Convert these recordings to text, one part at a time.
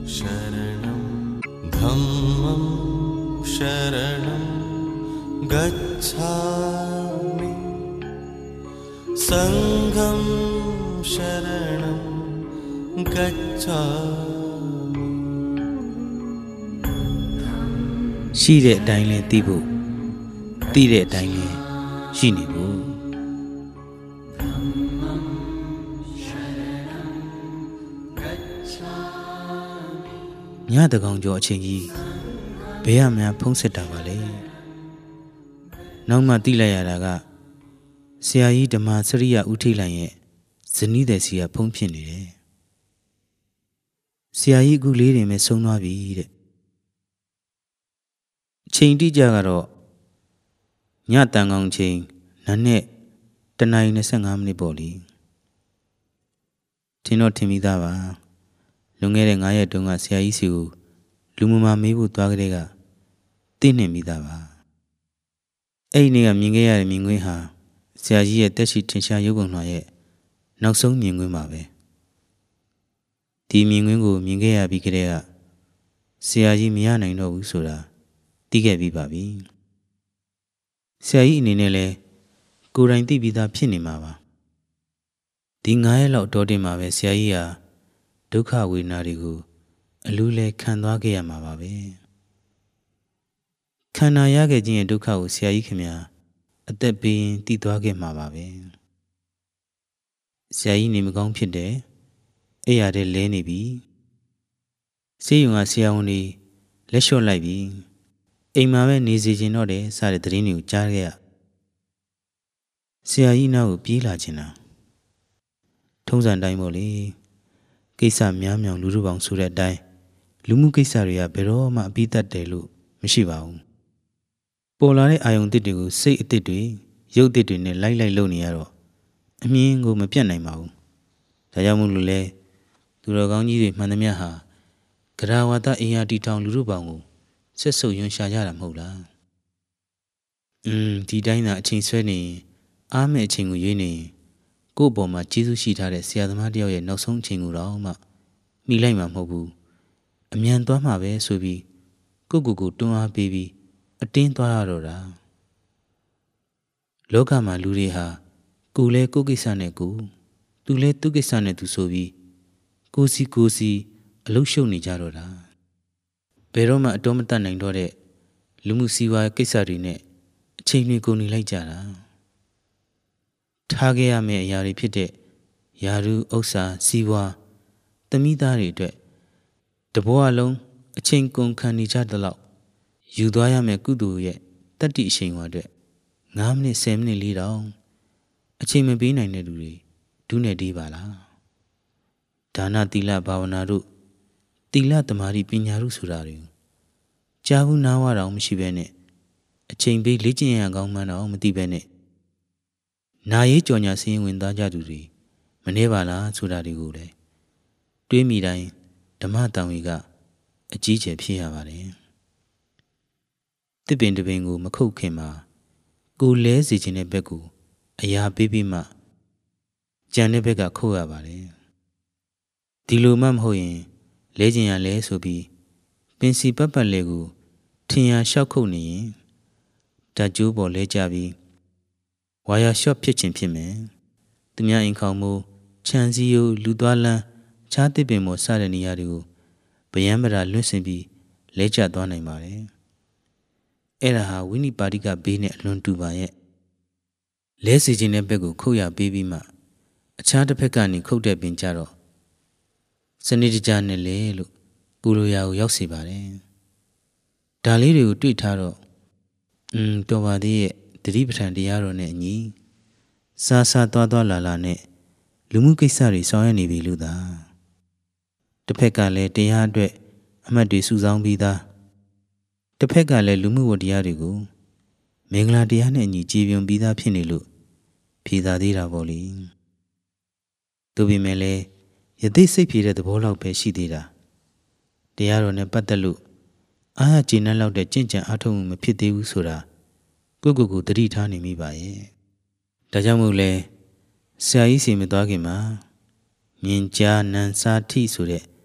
शरणं धम्मं शरणं गच्छामि संघं शरणं गच्छामि ရှိတဲ့အတိုင်းလဲသိဖို့သိတဲ့အတိုင်းလဲရှိနေဖို့ညတကောင်ကျော်အချိန်ကြီးဘယ်ရမှဖုံးဆက်တာပါလဲနောက်မှသိလိုက်ရတာကဆရာကြီးဓမ္မစရိယဦးထိတ်လိုင်ရဲ့ဇနီးတဲ့စီကဖုံးဖြစ်နေတယ်ဆရာကြီးအခုလေးတင်ပဲဆုံးသွားပြီတဲ့အချိန်တိကျကတော့ညတန်ကောင်ချိန်နာနဲ့1:25 မိနစ်ပေါ့လေထင်တော့ထင်ပြီးသားပါလွန်ခဲ့တဲ့9 ရက်တုန်းကဆရာကြီးစီကိုလူမမာမေးဖို့သွားကြတဲ့ကသိနေမိသားပါအဲ့ဒီနေ့ကမြင်ခဲ့ရတဲ့မြင်ကွင်းဟာဆရာကြီးရဲ့တက်ရှိထင်ရှားရုပ်ပုံတော်ရဲ့နောက်ဆုံးမြင်ကွင်းပါပဲဒီမြင်ကွင်းကိုမြင်ခဲ့ရပြီးကြတဲ့ကဆရာကြီးမရနိုင်တော့ဘူးဆိုတာသိခဲ့ပြီးပါပြီဆရာကြီးအနေနဲ့လဲကိုယ်တိုင်သိပြီးသားဖြစ်နေမှာပါဒီ9 ရက်လောက်တောတင်မှာပဲဆရာကြီးဟာဒုက္ခဝေဒနာတွေကိုအလူးလဲခံသွားခဲ့ရမှာပါပဲခန္ဓာရခဲ့ခြင်းရဲ့ဒုက္ခကိုဆရာကြီးခင်ဗျာအသက်ပေးရင်တည်သွားခဲ့မှာပါပဲဆရာကြီးနေမကောင်းဖြစ်တယ်အဲ့ရတဲ့လဲနေပြီဆေးရုံကဆရာဝန်တွေလက်လျှော့လိုက်ပြီအိမ်မှာပဲနေစီခြင်းတော့တယ်စတဲ့သတင်းတွေကိုကြားခဲ့ရဆရာကြီးနောက်ကိုပြေးလာခြင်းတာထုံးစံတိုင်းပေါ့လေကိစ္စများမြောင်လူတို့ပေါင်းဆိုတဲ့အတိုင်းလူမှုကိစ္စတွေကဘယ်တော့မှအပြီးတတ်တယ်လို့မရှိပါဘူးပေါ်လာတဲ့အာယုံတစ်တွေကိုစိတ်အတစ်တွေရုပ်တစ်တွေနဲ့လိုက်လုပ်နေရတော့အမြင်ကိုမပြတ်နိုင်ပါဘူးဒါကြောင့်မို့လို့လဲသူတော်ကောင်းကြီးတွေမှန်သမျှဟာဂရဝါဒအင်အားတီထောင်လူတို့ပေါင်းကိုဆက်ဆုပ်ယွန်းရှာကြတာမဟုတ်လားဒီတိုင်းသာအချိန်ဆွဲနေရင်အားမဲ့အချိန်ကိုရွေးနေရင်ကိုယ့်ဘော်မှာကျေးဇူးရှိထားတဲ့ဆရာသမားတယောက်ရဲ့နောက်ဆုံးအချိန်ကိုတော့မှမိလိုက်မှာမဟုတ်ဘူးအမြန်သွားမှာပဲဆိုပြီးကိုတွန်းအားပေးပြီးအတင်းသွားရတော့တာလောကမှာလူတွေဟာကိုယ်လဲကိုယ်ကိစ္စနဲ့ကိုသူလဲသူ့ကိစ္စနဲ့သူဆိုပြီးကိုစီအလုရှုပ်နေကြတော့တာဘယ်တော့မှအတော်မတတ်နိုင်တော့တဲ့လူမှုစီးပွားကိစ္စတွေနဲ့အချိန်တွေကုန်နေလိုက်ကြတာထားခဲ့ရမယ့်အရာတွေဖြစ်တဲ့ယာရုဥစ္စာစီးပွားသမီးသားတွေအတွက်တဘဝလုံးအချိန်ကုန်ခံနေကြတဲ့လောက်ယူသွားရမယ့်ကုသိုလ်ရဲ့တတ္တိအချိန်ဝါအတွက်9 မိနစ်10 မိနစ်လေးတောင်အချိန်မပေးနိုင်တဲ့လူတွေဒုနဲ့တေးပါလားဒါနသီလဘာဝနာတို့သီလသမာဓိပညာတို့ဆိုတာတွေကြားဘူးနားဝတော့မရှိဘဲနဲ့အချိန်ပေးလေ့ကျင့်ရကောင်းမှန်းတော့မသိဘဲနဲ့နာရေးကြော်ညာစင်းဝင်သားကြသူတွေမနှဲပါလားဆိုတာတွေကိုလည်းတွေးမိတိုင်းဓမ္မတောင်ကြီးကအကြီးကျယ်ဖြစ်ရပါတယ်တစ်ပင်တစ်ပင်ကိုမခုတ်ခင်မှာကိုလဲစီခြင်းတဲ့ဘက်ကိုအရာပေးပြီးမှကြံတဲ့ဘက်ကခုတ်ရပါတယ်ဒီလိုမှမဟုတ်ရင်လဲခြင်းရလဲဆိုပြီးပင်စီပတ်လေကိုထင်ရလျှောက်ခုတ်နေရင်ဓာတ်ကြိုးပေါ်လဲကြပြီးဝါယာရှော့ဖြစ်ခြင်းဖြစ်မယ်သူများအိမ်ခေါင်မိုးခြံစည်းရိုးလူသွားလန်းခြားတစ်ပင်ပေါ်စတဲ့နေရာတွေကိုဗယံပရာလွင့်စင်ပြီးလဲကျသွားနိုင်ပါတယ်အဲ့ဒါဟာဝိနိပါတိကဘေးနဲ့အလွန်တူပါရဲ့လဲစီခြင်းတဲ့ဘက်ကိုခုတ်ရပေးပြီးမှအခြားတစ်ဖက်ကနေခုတ်တဲ့ပင်ကြတော့စနစ်တကျနဲ့လေလို့ပူလိုရာကိုရောက်စေပါတယ်ဒါလေးတွေကိုတွေ့ထားတော့တော်ပါသေးရဲ့တတိပဋ္ဌာန်တရားတော်နဲ့အညီစားသွားလာနဲ့လူမှုကိစ္စတွေဆောင်ရွက်နေပြီလို့သာတစ်ဖက်ကလည်းတရားအတွက်အမှတ်တွေစုဆောင်းပြီးသားတစ်ဖက်ကလည်းလူမှုဝတ္တရားတွေကိုမင်္ဂလာတရားနဲ့အညီကြည်ပြွန်ပြီးသားဖြစ်နေလို့ဖြေသာသေးတာပေါ့လေသို့ပေမဲ့လည်းယသိစိတ်ဖြေတဲ့သဘောလောက်ပဲရှိသေးတာတရားတော်နဲ့ပတ်သက်လို့အားရကျေနပ်လောက်တဲ့ကြင်ကြံအားထုတ်မှုမဖြစ်သေးဘူးဆိုတာကိုသတိထားနေမိပါရဲ့ဒါကြောင့်မို့လဲဆရာကြီးစီမသွားခင်မှာမြင်ကြားနံစာထိဆိုတဲ့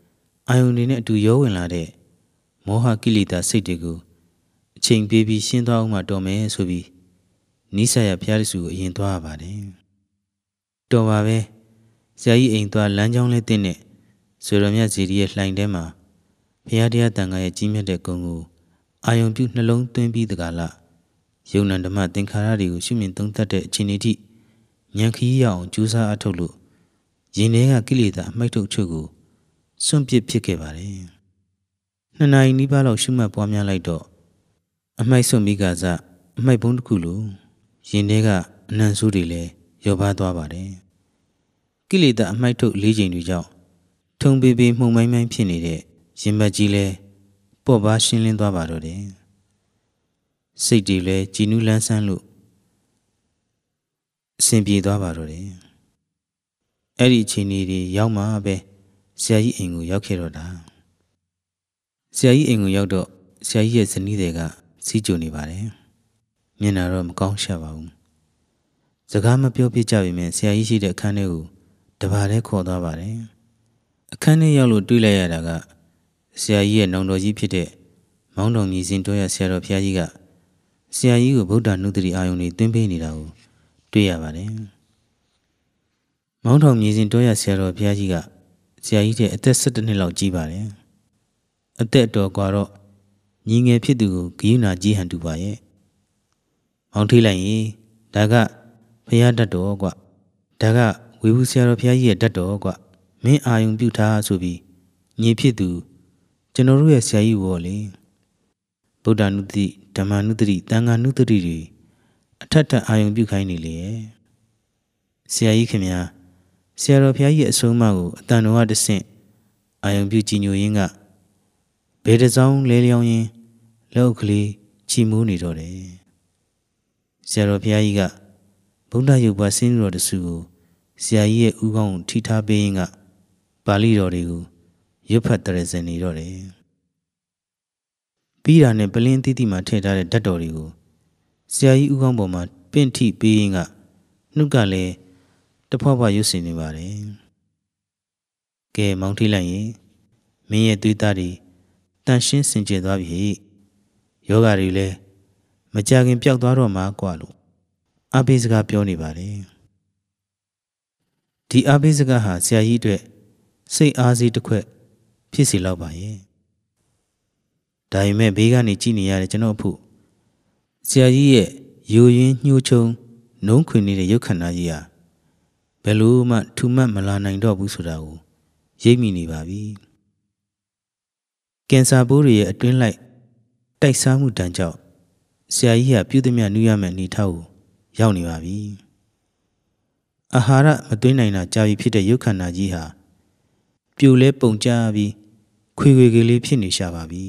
အာယုန်တွေနဲ့အတူရောဝင်လာတဲ့မောဟကိလေသာစိတ်တွေကိုအချိန်ပေးပြီးရှင်းသွားအောင်မှတော်မယ်ဆိုပြီးနိစ္စယဘုရားစုကိုအရင်သွားရပါတယ်တော်ပါပဲဆရာကြီးအိမ်သွားလမ်းကြောင်းလေးတင်းနဲ့ဆိုတော်မြတ်ဇီရီရဲ့လှိုင်ထဲမှာဘုရားတရားတန်ခါရဲ့ကြီးမြတ်တဲ့ဂုဏ်ကိုအာယုံပြုနှလုံးသွင်းပြီးတကားလားယုံနံဓမ္မသင်္ခါရတွေကိုရှုမြင်သုံးသပ်တဲ့အချိန်ထိဉာဏ်ခရီးရအောင်ကြိုးစားအထောက်လို့ရင်ထဲကကိလေသာအမိုက်ထုတ်ချုပ်ကိုစွန့်ပစ်ဖြစ်ခဲ့ပါတယ်2 နာရီနီးပါးလောက်ရှုမှတ်ပွားများလိုက်တော့အမိုက်စွန့်ပြီးကစားအမိုက်ဘုံတစ်ခုလိုရင်ထဲကအနံ့ဆိုးတွေလည်းရောပါသွားပါတယ်ကိလေသာအမိုက်ထုတ်၄ချိန်တွေကြောင့်ထုံပေးပေးမှုန်မိုင်းမိုင်းဖြစ်နေတဲ့ရင်ဘတ်ကြီးလဲပေါ့ပါရှင်းလင်းသွားပါတော့တယ်စိတ်တွေလဲကြည်နူးလန်းဆန်းလို့အဆင်ပြေသွားပါတော့တယ်အဲ့ဒီအချိန်တွေရောက်မှပဲဆရာကြီးအိမ်ကိုရောက်ခဲ့တော့တာဆရာကြီးအိမ်ကိုရောက်တော့ဆရာကြီးရဲ့ဇနီးတွေကစီးကြိုနေပါတယ်မျက်နှာတော့မကောင်းရှာပါဘူးစကားမပြောပြကြပေမဲ့ဆရာကြီးရှိတဲ့အခန်းထဲကိုတပါးတည်းခေါ်သွားပါတယ်အခန်းထဲရောက်လို့တွေးလိုက်ရတာကဆရာကြီးရဲ့နောင်တော်ကြီးဖြစ်တဲ့မောင်းတော်မြည်စင်တော်ရဆရာတော်ဘုရားကြီးကဆရာကြီးကိုဗုဒ္ဓနုတ္တိအာယုန်တွေသွင်းပေးနေတာကိုတွေ့ရပါတယ်မောင်းတော်မြည်စင်တော်ရဆရာတော်ဘုရားကြီးကဆရာကြီးတဲ့အသက်17နှစ်လောက်ကြီးပါတယ်အသက်တော်กว่าတော့ညီငယ်ဖြစ်သူကိုဂိယူနာကြီးဟန်တူပါရဲ့မောင်းထိလိုက်ရင်ဒါကဘုရားတတ်တော်ကွဒါကဝေဘူးဆရာတော်ဘုရားကြီးရဲ့တတ်တော်ကွမင်းအာယုံပြုထားဆိုပြီးညီဖြစ်သူကျွန်တော်တို့ရဲ့ဆရာကြီးဘောလေဗုဒ္ဓနုတ္တိဓမ္မနုတ္တိသံဃာနုတ္တိတွေအထက်ထအာယုံပြုခိုင်းနေလေဆရာကြီးခင်ဗျာဆရာတော်ဘုရားကြီးရဲ့အဆုံးအမကိုအတန်တော်ကတဆင့်အာယုံပြုကြည်ညိုရင်းကဘယ်တစောင်းလဲလျောင်းရင်းလောက်ကလေးချီမိုးနေတော့တယ်ဆရာတော်ဘုရားကြီးကဗုဒ္ဓရုပ်ပါဆင်းတော်တဆူကိုဆရာကြီးရဲ့ဥကောင်းကိုထိထားပေးရင်းကပါဠိတော်တွေကိုရွတ်ဖတ်တရစင်နေတော့တယ်ပြီးတာနဲ့ပလင်းတိတိမှာထည့်ထားတဲ့ဓာတ်တော်တွေကိုဆရာကြီးဥကောင်းပေါ်မှာပင့်ထိပေးရင်းကနှုတ်ကလည်းတဖွာဖွာရွတ်စင်နေပါတယ်ကဲမောင်းထိလိုက်ရင်မင်းရဲ့သွေးသားတွေတန်ရှင်းစင်ကြယ်သွားပြီယောဂတွေလည်းမကြခင်ပျောက်သွားတော့မှာကွာလို့အဘိစကားပြောနေပါတယ်ဒီအဘိစကားဟာဆရာကြီးအတွက်စိတ်အားစီးတစ်ခွက်ဖြစ်စီလောက်ပါရဲ့ဒါပေမဲ့ဘေးကနေကြည့်နေရတဲ့ကျွန်တော်အဖို့ဆရာကြီးရဲ့ယိုယွင်းညှိုးချုံနှုံးခွင်နေတဲ့ရုပ်ခန္ဓာကြီးဟာဘယ်လို့မှထူမှတ်မလာနိုင်တော့ဘူးဆိုတာကိုရိပ်မိနေပါပြီကင်ဆာပိုးတွေရဲ့အတွင်းလိုက်တိုက်စားမှုတန်ကြောင့်ဆရာကြီးကပြုသမျှနူးရမယ့်အနေထားကိုရောက်နေပါပြီအာဟာရမသွင်းနိုင်တာကြာပြီဖြစ်တဲ့ရုပ်ခန္ဓာကြီးဟာပြိုလဲပုံကျပြီးခွေခွေကလေးဖြစ်နေရှာပါပြီ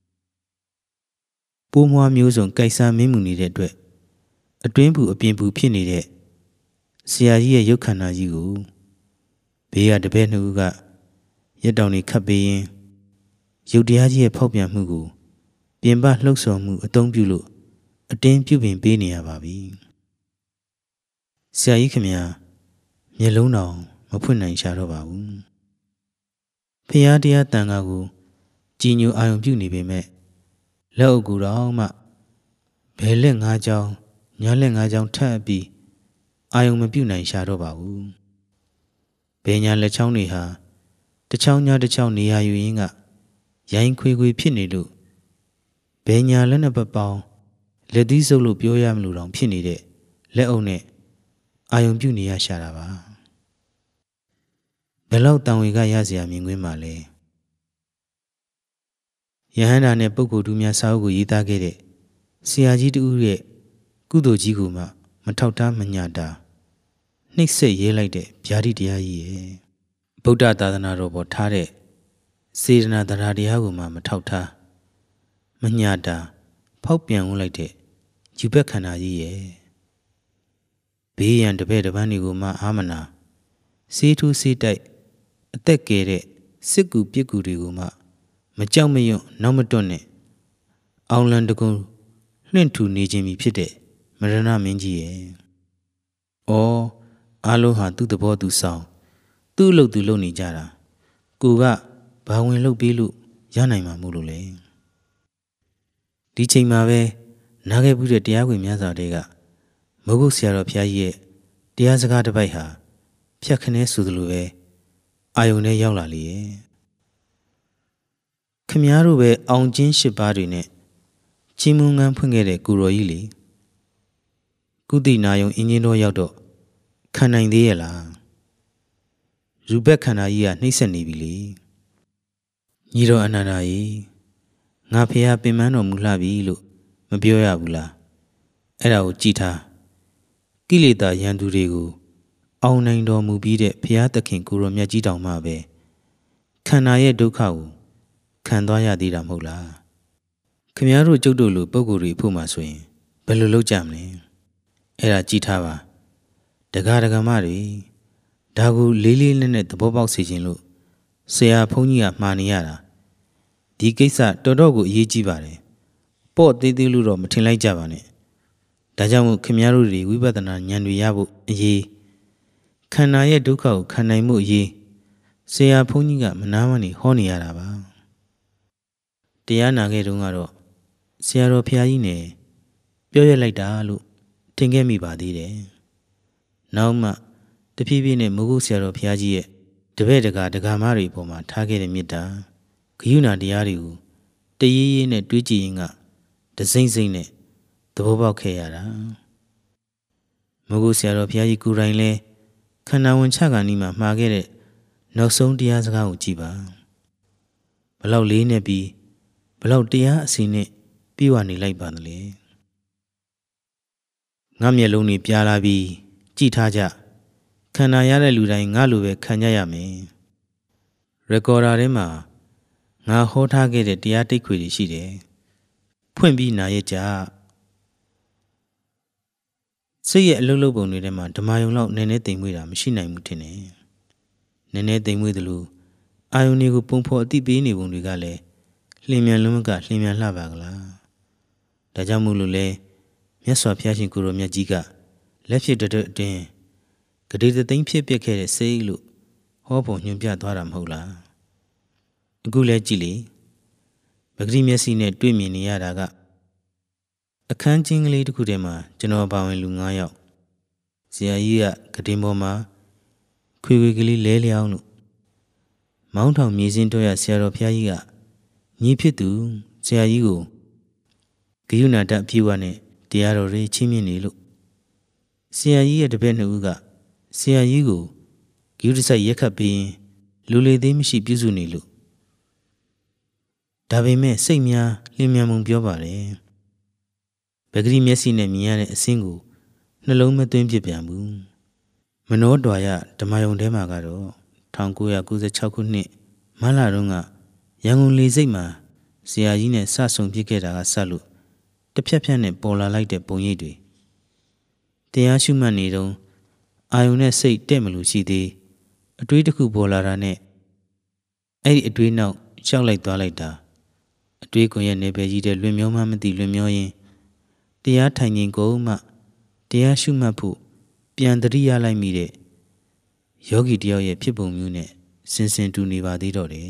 ပိုးမွားမျိုးစုံကြိုက်စားမင်းမှုနေတဲ့အတွက်အတွင်းဘူးအပြင်ဘူးဖြစ်နေတဲ့ဆရာကြီးရဲ့ရုပ်ခန္ဓာကြီးကိုဘေးကတပည့်နှစ်ဦးကရက်တောင်တွေခတ်ပေးရင်ရုပ်တရားကြီးရဲ့ဖောက်ပြန်မှုကိုပြင်ပလှုပ်ဆော်မှုအသုံးပြုလို့အတင်းပြုပင်ပေးနေရပါပြီဆရာကြီးခင်ဗျာမျက်လုံးတော်မဖွင့်နိုင်ရှာတော့ပါဘူးဖျားတရားတန်ခါကိုကြည်ညိုအာယုံပြုနေပေမဲ့လက်အုပ်ကူတော့မှဘယ်လက်၅ချောင်းညာလက်၅ချောင်းထပ်ပြီးအာယုံမပြုနိုင်ရှာတော့ပါဘူးဘယ်ညာလက်ချောင်းတွေဟာတစ်ချောင်းညာတစ်ချောင်းနေရာယူရင်းကရိုင်းခွေခွေဖြစ်နေလို့ဘယ်ညာလက်နှစ်ပတ်ပေါင်းလက်သီးစုပ်လို့ပြောရမလို့တောင်ဖြစ်နေတဲ့လက်အုပ်နဲ့အာယုံပြုနေရရှာတာပါဘယ်လောက်တန်ဝေကရစရာမြင်ကွင်းပါလဲယဟန္တာနဲ့ပုဂ္ဂိုလ်တူများစာအုပ်ကိုရေးသားခဲ့တဲ့ဆရာကြီးတူရဲ့ကုသိုလ်ကြီးကိုမှမထောက်ထားမညတာနှိပ်စက်ရဲလိုက်တဲ့ဗျာဒိတရားကြီးရဲ့ဗုဒ္ဓသာသနာတော်ပေါ်ထားတဲ့စေတနာတရားတရားကိုမှမထောက်ထားမညတာဖောက်ပြန်ဝင်လိုက်တဲ့ယူဘက်ခန္ဓာကြီးရဲ့ဘေးရန်တပည့်တပန်းတွေကိုမှအာမနာစေးထူးစေးတိုက်အသက်ကယ်တဲ့စစ်ကူပြစ်ကူတွေကိုမှမကြောက်မရွံ့နောက်မတွန့်နဲ့အောင်လံတကုံလွင့်ထူနေခြင်းမီဖြစ်တဲ့မရဏမင်းကြီးရဲ့။အော်အားလုံးဟာသူ့သဘောသူဆောင်သူ့အလုပ်သူလုပ်နေကြတာကိုကဘာဝင်လုပ်ပြီးလို့ရနိုင်မှာမို့လို့လဲဒီချိန်မှာပဲနားခဲ့ဘူးတဲ့တရားဝင်များစွာတွေကမဟုတ်ဆရာတော်ဘုရားကြီးရဲ့တရားစကားတစ်ပိုက်ဟာဖြတ်ခနဲဆိုသလိုပဲအာယုန်နဲ့ရောက်လာလေရဲ့ခမည်းတော်ပဲအောင်ချင်း၈ပါးတွေနဲ့ချင်းမွန်ငန်းဖွင့်ခဲ့တဲ့ကိုရော်ကြီးလေကုသီနာယုံအင်းကြီးတော်ရောက်တော့ခံနိုင်သေးရဲ့လားရူပက်ခန္ဓာကြီးကနှိမ့်ဆက်နေပြီလေညီတော်အနန္ဒာကြီးငါဖေဟာပင်မတော်မူလှပြီလို့မပြောရဘူးလားအဲ့ဒါကိုကြည်ထားကိလေသာရန်သူတွေကိုအောင်နိုင်တော်မူပြီးတဲ့ဘုရားသခင်ကိုရောမြတ်ကြီးတောင်မှပဲခန္ဓာရဲ့ဒုက္ခကိုခံသွားရသေးတာမဟုတ်လားခမည်းတော်ကျုပ်တို့လိုပုံကိုယ်တွေဖို့မှဆိုရင်ဘယ်လိုလုပ်ကြမလဲအဲ့ဒါကြည်ထားပါဒကာဒကာမတွေဒါကိုလေးလေးနက်နက်သဘောပေါက်စေခြင်းလို့ဆရာဘုန်းကြီးကမှားနေရတာဒီကိစ္စတော်တော်ကိုအရေးကြီးပါတယ်ပေါ့သေးသေးလို့တော့မထင်လိုက်ကြပါနဲ့ဒါကြောင့်မို့ခင်ဗျားတို့တွေဝိပဿနာဉာဏ်တွေရဖို့အရေးခန္ဓာရဲ့ဒုက္ခကိုခံနိုင်မှုအရေးဆရာဘုန်းကြီးကမနာမနေဟောနေရတာပါတရားနာခဲ့တုန်းကတော့ဆရာတော်ဘုရားကြီးနဲ့ပြောရလိုက်တာလို့ထင်ခဲ့မိပါသေးတယ်နောက်မှတဖြည်းဖြည်းနဲ့မိုးကုတ်ဆရာတော်ဘုရားကြီးရဲ့တပည့်တကာဒကာမတွေအပေါ်မှာထားခဲ့တဲ့မေတ္တာဂရုဏာတရားတွေကိုတရေးရေးနဲ့တွေးကြည့်ရင်ကတစိမ့်စိမ့်နဲ့သဘောပေါက်ခဲ့ရတာမိုးကုတ်ဆရာတော်ဘုရားကြီးကိုယ်တိုင်လဲခန္ဓာဝင်ချကာနီးမှာမှာခဲ့တဲ့နောက်ဆုံးတရားစကားကိုကြည်ပါဘလောက်လေးနဲ့ပြီးဘလောက်တရားအစီနဲ့ပြေဝနေလိုက်ပါသလဲငါမျက်လုံးတွေပြာလာပြီးကြည်ထားကြခန္ဓာရတဲ့လူတိုင်းငါလိုပဲခံကြရမယ်ရကော်ဒါထဲမှာငါဟောထားခဲ့တဲ့တရားတိတ်ခွေတွေရှိတယ်ဖွင့်ပြီးနာရကြစိတ်ရဲ့အလုံးလုံးပုံတွေထဲမှာဓမ္မယုံလောက်နည်းနည်းတိမ်မွေးတာမရှိနိုင်ဘူးထင်တယ်နည်းနည်းတိမ်မွေးသလိုအာယုန်တွေကိုပုံဖော်အသိပေးနေပုံတွေကလည်းလျင်မြန်လုံးမကလျင်မြန်လှပါကလားဒါကြောင့်မို့လို့လဲမြတ်စွာဘုရားရှင်ကိုရောမြတ်ကြီးကလက်ဖြစ်တွတ်အတွင်းဂတိတသိန်းဖြစ်ပျက်ခဲ့တဲ့စိတ်လို့ဟောပုံညွှန်ပြသွားတာမဟုတ်လားအခုလဲကြည့်လေပဂတိမျက်စိနဲ့တွေ့မြင်နေရတာကအခန်းချင်းကလေးတစ်ခုထဲမှာကျွန်တော်ပါဝင်လူ9ယောက်ဆရာကြီးကဂတိန်ပေါ်မှာခွေခွေကလေးလဲလျောင်းလို့မောင်းထောင်မြေစင်းတော့ရဆရာတော်ဘုရားကြီးကညီဖြစ်သူဆရာကြီးကိုဂယုဏတအပြည့်ဝနဲ့တရားတော်တွေချင်းမြင့်နေလို့ဆရာကြီးရဲ့တပည့်နှစ်ဦးကဆရာကြီးကိုဂယုတစိုက်ရက်ခတ်ပြီးလူလေသေးမရှိပြုစုနေလို့ဒါပေမဲ့စိတ်များလျင်မြန်မှုပြောပါတယ်ပဂတိမျက်စိနဲ့မြင်ရတဲ့အဆင်းကိုနှလုံးမသွင်းပြပြန်ဘူးမနောဒွါရဓမ္မယုံထဲမှာကတော့1996ခုနှစ်မလတုန်းကရန်ကုန်လေဆိပ်မှာဆရာကြီးနဲ့စဆုံဖြစ်ခဲ့တာကဆက်လို့တစ်ဖြတ်ဖြတ်နဲ့ပေါ်လာလိုက်တဲ့ပုံရိပ်တွေတရားရှုမှတ်နေတော့အာယုန်နဲ့စိတ်တဲ့မလို့ရှိသေးအတွေးတစ်ခုပေါ်လာတာနဲ့အဲ့ဒီအတွေးနောက်ရှောက်လိုက်သွားလိုက်တာအတွေးကွန်ရဲ့နေပယ်ကြီးတဲ့လွင်မျောမှမသိလွင်မျောရင်တရားထိုင်ခြင်းကိုမှတရားရှုမှတ်ဖို့ပြန်တရိရလိုက်မိတဲ့ယောဂီတယောက်ရဲ့ဖြစ်ပုံမျိုးနဲ့စင်စင်တူနေပါသေးတော့တယ်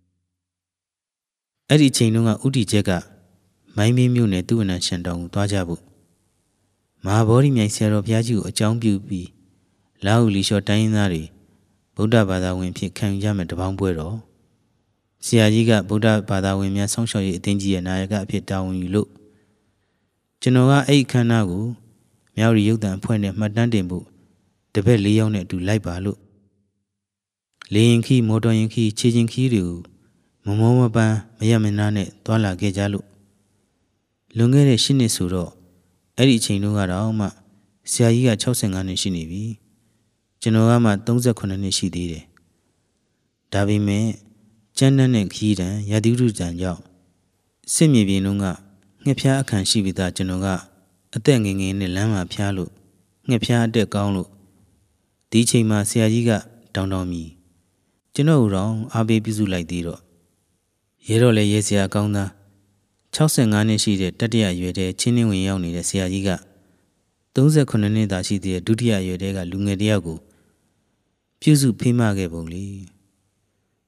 အဲ့ဒီအချိန်တုန်းကဥတီချက်ကမိုင်းမင်းမျိုးနဲ့သူ့အနံရှန်တောင်ကိုသွားကြဖို့မဟာဗောဓိမြိုင်ဆရာတော်ဘုရားကြီးကိုအကြောင်းပြုပြီးလာဟုလီလျှော်တိုင်းရင်းသားတွေဗုဒ္ဓဘာသာဝင်ဖြစ်ခံယူကြမယ်တပေါင်းပွဲတော်ဆရာကြီးကဗုဒ္ဓဘာသာဝင်များဆောင်းလျှောက်ရေးအသင်းကြီးရဲ့နာယကအဖြစ်တာဝန်ယူလို့ကျွန်တော်ကအဲ့ဒီခန္ဓာကိုမြောက်ရီရုပ်တံအဖွဲ့နဲ့မှတ်တမ်းတင်ဖို့တပည့်၄ယောက်နဲ့အတူလိုက်ပါလို့လေရင်ခီမော်တော်ရင်ခီခြေချင်းခီတွေကိုမမောမပန်းမရမနာနဲ့တွာလာခဲ့ကြလို့လွန်ခဲ့တဲ့10နှစ်ဆိုတော့အဲ့ဒီအချိန်တုန်းကတော့မှဆရာကြီးက65နှစ်ရှိနေပြီကျွန်တော်ကမှ38နှစ်ရှိသေးတယ်ဒါပေမဲ့ကျန်းတဲ့ခီးတံရာသီဥတုတံကြောင့်စစ်မြေပြင်တုန်းကငှက်ဖျားအခန့်ရှိပြီးသားကျွန်တော်ကအသက်ငယ်ငယ်နဲ့လမ်းမှာဖျားလို့ငှက်ဖျားအတက်ကောင်းလို့ဒီချိန်မှာဆရာကြီးကတောင်းတောင်းမြည်ကျွန်တော်တို့အားပေးပြုစုလိုက်သေးတော့ရဲတော့လည်းရဲဆရာကောင်းသား65နှစ်ရှိတဲ့တတိယရွယ်တဲ့ချင်းနှင်းဝင်ရောက်နေတဲ့ဆရာကြီးက38နှစ်သာရှိတဲ့ဒုတိယရွယ်တဲ့ကလူငယ်တယောက်ကိုပြုစုဖိမခဲ့ပုံလေ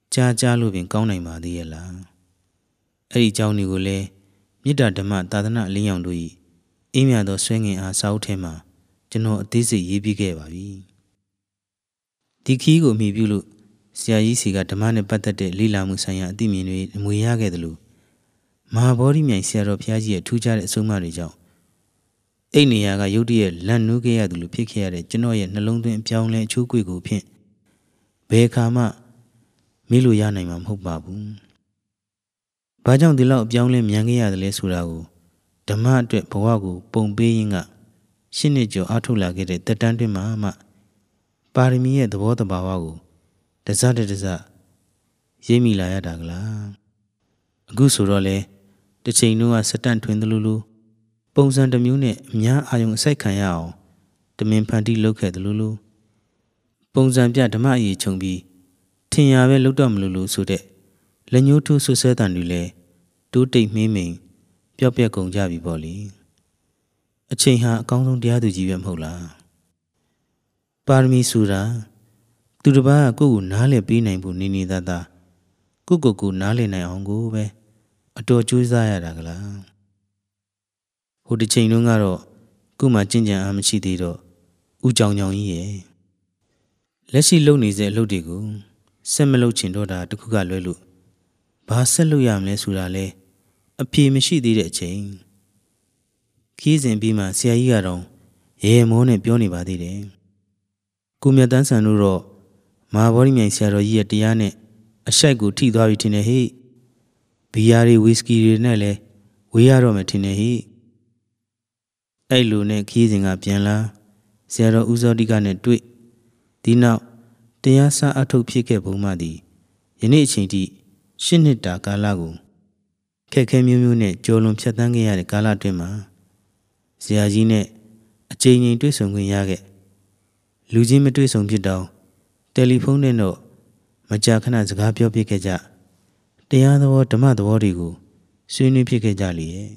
ကြားလို့ပင်ကောင်းနိုင်ပါသေးရဲ့လားအဲ့ဒီအကြောင်းတွေကိုလည်းမေတ္တာဓမ္မသာသနာအလင်းရောင်တို့၏အေးမြသောဆွဲငင်အားစာအုပ်ထဲမှာကျွန်တော်အသေးစိတ်ရေးပြခဲ့ပါပြီဒီခီးကိုအမိပြုလို့ဆရာကြီးစီကဓမ္မနဲ့ပတ်သက်တဲ့လေ့လာမှုဆိုင်ရာအသိဉာဏ်တွေအမွေရခဲ့တယ်လို့မဟာဗောဓိမြိုင်ဆရာတော်ဘုရားကြီးရဲ့ထူးခြားတဲ့အဆုံးအမတွေကြောင့်အိတ်နေရာကရုတ်တရက်လန့်နူးခဲ့ရသူလိုဖြစ်ခဲ့ရတဲ့ကျွန်တော်ရဲ့နှလုံးသွင်းအပြောင်းလဲအချိုးကွေကိုဖြင့်ဘယ်ခါမှမေ့လို့ရနိုင်မှာမဟုတ်ပါဘူး။ဘာကြောင့်ဒီလောက်အပြောင်းလဲမြန်ခဲ့ရတယ်လဲဆိုတာကိုဓမ္မအတွက်ဘဝကိုပုံပေးရင်းကရှင်းနှစ်ကျော်အားထုတ်လာခဲ့တဲ့တက်တန်းတွင်မှပါရမီရဲ့သဘောတဘာဝကိုတစတစရိပ်မိလာရတာကလား။အခုဆိုတော့လေတစ်ချိန်လုံးကစတန့်ထွင်သလိုလိုပုံစံတစ်မျိုးနဲ့အများအာယုံအစိုက်ခံရအောင်တမင်ဖန်တီးလုပ်ခဲ့သလိုလိုပုံစံပြဓမ္မအရေးခြုံပြီးထင်ရပဲလုပ်တော့မလို့ဆိုတဲ့လက်ညှိုးထိုးဆွဆဲတန်တွေလည်းတိုးတိတ်မင်းမိန်ပျောက်ပြက်ကုန်ကြပြီပေါ့လေအချိန်ဟာအကောင်းဆုံးတရားသူကြီးပဲမဟုတ်လားပါရမီဆိုတာသူတစ်ပါးကကိုယ့်ကိုနားလည်ပေးနိုင်ဖို့နေနေသားသားကိုနားလည်နိုင်အောင်ကိုပဲအတော်ကြိုးစားရတာကလားဟိုတစ်ချိန်လုံးကတော့ကို့မှာကြင်ကြံအားမရှိသေးတော့ဦးကြောင်ကြောင်ကြီးရဲ့လက်ရှိလုပ်နေတဲ့အလုပ်တွေကိုဆက်မလုပ်ချင်တော့တာတခုကလွဲလို့ဘာဆက်လုပ်ရမလဲဆိုတာလဲအပြေမရှိသေးတဲ့အချိန်ခီးစဉ်ပြီးမှဆရာကြီးကတော့ရေမောနဲ့ပြောနေပါသေးတယ်ကိုမြတ်တန်းဆန်တို့တော့မဟာဗောဓိမြိုင်ဆရာတော်ကြီးရဲ့တရားနဲ့အရှိုက်ကိုထိသွားပြီထင်တယ်ဟိဘီယာတွေဝီစကီတွေနဲ့လဲဝေးရတော့မယ်ထင်တယ်ဟိအဲ့လိုနဲ့ခီးစဉ်ကပြန်လာဆရာတော်ဦးစောတိကနဲ့တွေ့ဒီနောက်တရားစအထုတ်ဖြစ်ခဲ့ပုံမှသည်ယနေ့အချိန်ထိ8 နှစ်တာကာလကိုခက်ခဲမျိုးမျိုးနဲ့ကြော်လွန်ဖြတ်သန်းခဲ့ရတဲ့ကာလအတွင်းမှာဆရာကြီးနဲ့အချိန်ချင်းတွေ့ဆုံခွင့်ရခဲ့လူချင်းမတွေ့ဆုံဖြစ်တော့တယ်လီဖုန်းနဲ့တော့မကြာခဏစကားပြောပြခဲ့ကြတရားသဘောဓမ္မသဘောတွေကိုဆွေးနွေးဖြစ်ခဲ့ကြလေရဲ့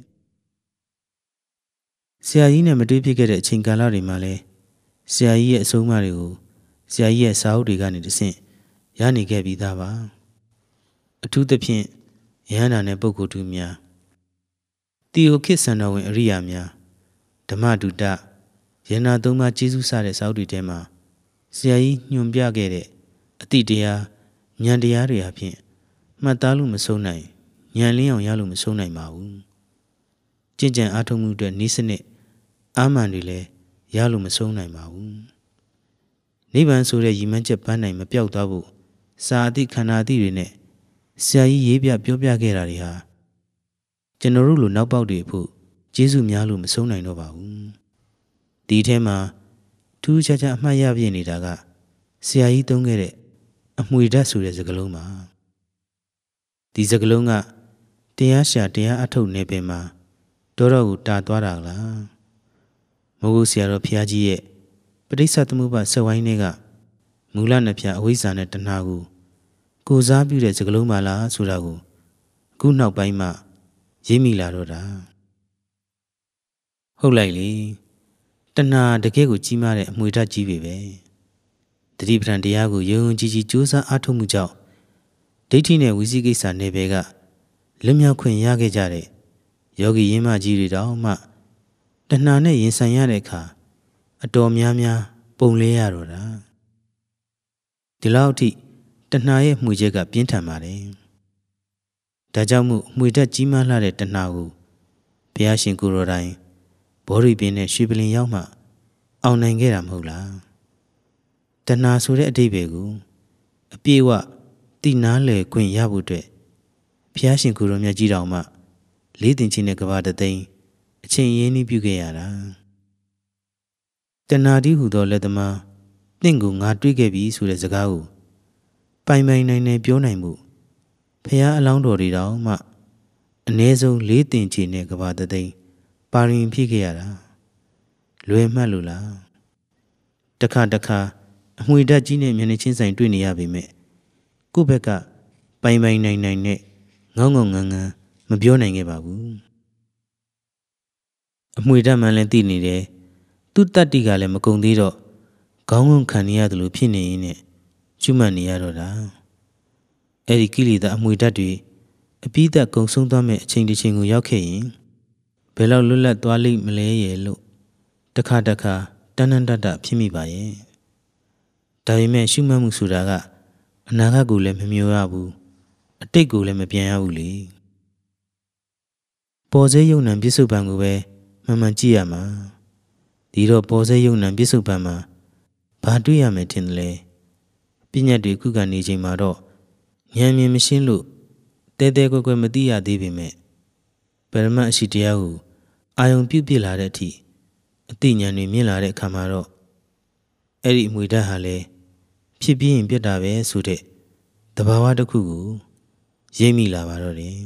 ဆရာကြီးနဲ့မတွေ့ဖြစ်ခဲ့တဲ့အချိန်ကာလတွေမှာလဲဆရာကြီးရဲ့အဆုံးအမတွေကိုဆရာကြီးရဲ့စာအုပ်တွေကနေတဆင့်ရနေခဲ့ပြီးသားပါအထူးသဖြင့်ယဟန္တာနဲ့ပုဂ္ဂိုလ်တူများတီယိုခေတ်စံတော်ဝင်အရိယာများဓမ္မဒုတယန္နာသုံးပါးကျေးဇူးစတဲ့စာအုပ်တွေထဲမှာဆရာကြီးညွှန်ပြခဲ့တဲ့အတိတရားဉာဏ်တရားတွေအဖြစ်မှတ်သားလို့မဆုံးနိုင်ဉာဏ်လင်းအောင်ရလို့မဆုံးနိုင်ပါဘူးကြင်ကြံအားထုတ်မှုအတွက်နည်းစနစ်အာမန်တွေလည်းရလို့မဆုံးနိုင်ပါဘူးနိဗ္ဗာန်ဆိုတဲ့ရည်မှန်းချက်ပန်းနိုင်မပြောက်သွားဖို့စာအသည့်ခန္ဓာအသည့်တွေနဲ့ဆရာကြီးရေးပြပြောပြခဲ့တာတွေဟာကျွန်တော်တို့လိုနောက်ပေါက်တွေဖို့ကျေးဇူးများလို့မဆုံးနိုင်တော့ပါဘူးဒီထဲမှာထူးခြားခြားအမှတ်ရပြနေတာကဆရာကြီးသုံးခဲ့တဲ့အမွေဓာတ်ဆိုတဲ့စကားလုံးပါဒီစကားလုံးကတရားရှာတရားအထုတ်နေပင်မှာတော်ကိုတာသွားတာလားမိုးကုတ်ဆရာတော်ဘုရားကြီးရဲ့ပဋိစ္စသမုပ္ပါဆက်ဝိုင်းတွေကမူလနှစ်ဖြာအဝိဇ္ဇာနဲ့တဏှာကိုစားပြုတဲ့စကားလုံးပါလားဆိုတာကိုအခုနောက်ပိုင်းမှရိပ်မိလာတော့တာဟုတ်လိုက်လေတဏှာတကယ်ကိုကြီးမားတဲ့အမွေဓာတ်ကြီးပဲတတိပဌာန်တရားကိုယုံကြည်ကြိုးစားအားထုတ်မှုကြောင့်ဒိဋ္ဌိနဲ့ဝိသိကိစ္စနယ်ပယ်ကလွတ်မြောက်ခွင့်ရခဲ့ကြတဲ့ယောဂီရင်းမကြီးတွေတောင်မှတဏှာနဲ့ရင်ဆိုင်ရတဲ့အခါအတော်များများပုံလဲရတော့တာဒီလောက်ထိတဏှာရဲ့မှွေချက်ကပြင်းထန်ပါတယ်ဒါကြောင့်မို့မှွေဓာတ်ကြီးမားလာတဲ့တဏှာကိုဘုရားရှင်ကိုယ်တော်တိုင်ဘောဓိပင်နဲ့ရွှေပလင်ရောက်မှအောင်နိုင်ခဲ့တာမဟုတ်လားတဏှာဆိုတဲ့အဓိပ္ပာယ်ကိုအပြည့်အဝသိနာလည်ခွင့်ရဖို့အတွက်ဘုရားရှင်ကိုယ်တော်မြတ်ကြီးတော်မှလေးတင်ချင်းတဲ့ကဘာတသိန်းအချိန်ရင်းနှီးပြုခဲ့ရတာတဏှာတိဟူသောလက်သမားတင့်ကိုငါတွေ့ခဲ့ပြီဆိုတဲ့စကားကိုပိုင်နိုင်နိုင်ပြောနိုင်မှုဖះအလောင်းတော်တွေတောင်မှအ ਨੇ ဆုံးလေးတင်ချီနဲ့ကဘာတသိန်းပါရင်ဖြစ်ခဲ့ရတာလွယ်မှတ်လို့လားတခါအမွေဓာတ်ကြီးနဲ့မျက်နှာချင်းဆိုင်တွေ့နေရပေမဲ့ကိုယ့်ဘက်ကပိုင်နိုင်နဲ့ငေါငေါငန်းမပြောနိုင်ခဲ့ပါဘူးအမွေဓာတ်မှန်လည်းသိနေတယ်သူ့တတ္တိကလည်းမကုံသေးတော့ခေါင်းငုံခံနေရတယ်လို့ဖြစ်နေရင်းနဲ့ကျွမှတ်နေရတော့တာအဲ့ဒီကိလေသာအမွေဓာတ်တွေအပိဓာတ်ကုံဆုံးသွားမဲ့အချိန်တစ်ချိန်ကိုရောက်ခဲ့ရင်ဘယ်လောက်လွတ်လပ်သွားလိမ့်မလဲရဲ့လို့တခါတခါတန်းတန်းတတဖြစ်မိပါရဲ့ဒါပေမဲ့ရှုမှတ်မှုဆိုတာကအနာဂတ်ကိုလည်းမမျှော်ရဘူးအတိတ်ကိုလည်းမပြန်ရဘူးလေပေါ်စေယုံနံပြစ္ဆုတ်ပံကိုပဲမှန်မှန်ကြည့်ရမှာဒီတော့ပေါ်စေယုံနံပြစ္ဆုတ်ပံမှာဘာတွေ့ရမယ်ထင်တယ်လဲပညာတွေခုခံနေချိန်မှာတော့ဉာဏ်မြင်မရှင်းလို့တဲတဲကွယ်ကွယ်မသိရသေးပေမဲ့ပရမတ်အရှိတရားကိုအာယုံပြုတ်ပြစ်လာတဲ့အထိအသိဉာဏ်တွေမြင့်လာတဲ့အခါမှာတော့အဲ့ဒီအမွေဓာတ်ဟာလည်းဖြစ်ပြီးရင်ပြတ်တာပဲဆိုတဲ့သဘာဝတစ်ခုကိုရိပ်မိလာပါတော့တယ်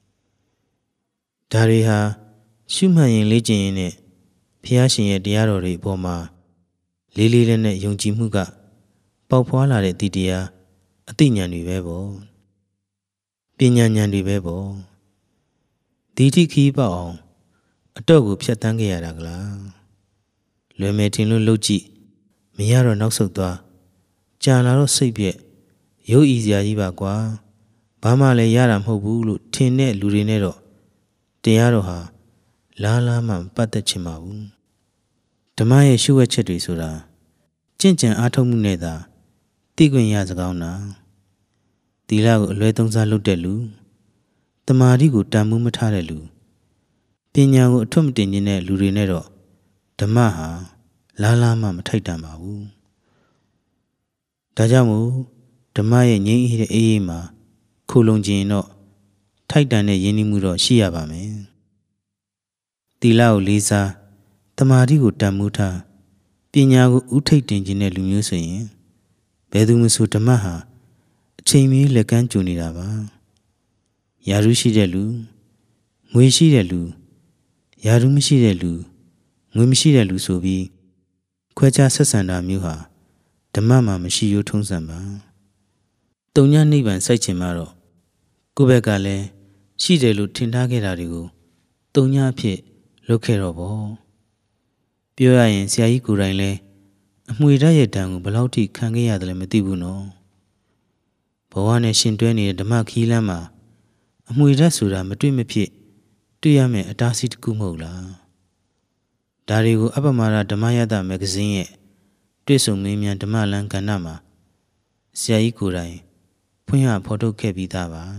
ဒါတွေဟာရှုမှတ်ရင်လေ့ကျင့်ရင်နဲ့ဘုရားရှင်ရဲ့တရားတော်တွေအပေါ်မှာလေးလေးနဲ့ယုံကြည်မှုကပေါက်ဖွာလာတဲ့တည်တရားအသိဉာဏ်တွေပဲပေါ့ပညာဉာဏ်တွေပဲပေါ့ဒီတိခီးပေါအောင်အတော့ကိုဖြတ်တန်းခဲ့ရတာကလားလွယ်မယ်ထင်လို့လှုပ်ကြည့်မရတော့နောက်ဆုတ်သွားကြာလာတော့စိတ်ပြက်ရုပ်ဤစရာကြီးပါကွာဘာမှလည်းရတာမဟုတ်ဘူးလို့ထင်တဲ့လူတွေနဲ့တော့တရားတော်ဟာလားလားမှပတ်သက်ချင်ပါဘူးဓမ္မရဲ့ရှုဝဲချက်တွေဆိုတာကြင့်ကြံအားထုတ်မှုနဲ့သာသိခွင့်ရစကောင်းတာသီလကိုအလွဲသုံးစားလုပ်တဲ့လူတမာတိကိုတန်ဖိုးမထားတဲ့လူပညာကိုအထွတ်မတင်ခြင်းတဲ့လူတွေနဲ့တော့ဓမ္မဟာလားလားမှမထိုက်တန်ပါဘူးဒါကြောင့်မို့ဓမ္မရဲ့ငြိမ်းအေးတဲ့အေးအေးမှာခိုလုံခြင်းတော့ထိုက်တန်တဲ့ယဉ်ကျေးမှုတော့ရှိရပါမယ်သီလကိုလေးစားတမာတိကိုတန်ဖိုးထားပညာကိုဥထိတ်တင်ခြင်းတဲ့လူမျိုးဆိုရင်ဘယ်သူမှဆိုဓမ္မဟာအချိန်မီလက်ကမ်းကြုံနေတာပါယာရုရှိတဲ့လူငွေရှိတဲ့လူယာရုမရှိတဲ့လူငွေမရှိတဲ့လူဆိုပြီးခွဲခြားဆက်ဆံတာမျိုးဟာဓမ္မမှာမရှိရိုးထုံးစံပါတုံညနိဗ္ဗာန်စိုက်ချင်မှတော့ကိုယ့်ဘက်ကလည်းရှိတယ်လို့ထင်ထားခဲ့တာတွေကိုတုံညအဖြစ်လုပ်ခဲ့တော့ပေါ့ပြောရရင်ဆရာကြီးကိုယ်တိုင်လည်းအမွေဓာတ်ရဲ့တန်ကိုဘယ်လောက်ထိခံခဲ့ရတယ်လဲမသိဘူးနော်ဘဝနဲ့ရှင်တွဲနေတဲ့ဓမ္မခီးလမ်းမှာအမွေဓာတ်ဆိုတာမတွေ့မဖြစ်တွေ့ရမယ်အတားအဆီးတစ်ခုမဟုတ်လားဒါတွေကိုအပ္ပမရဓမ္မယတမဂ္ဂဇင်းရဲ့တွေ့ဆုံမေးမြန်းဓမ္မလမ်းကဏ္ဍမှာဆရာကြီးကိုယ်တိုင်ဖွင့်ဟဖော်ထုတ်ခဲ့ပြီးသားပါ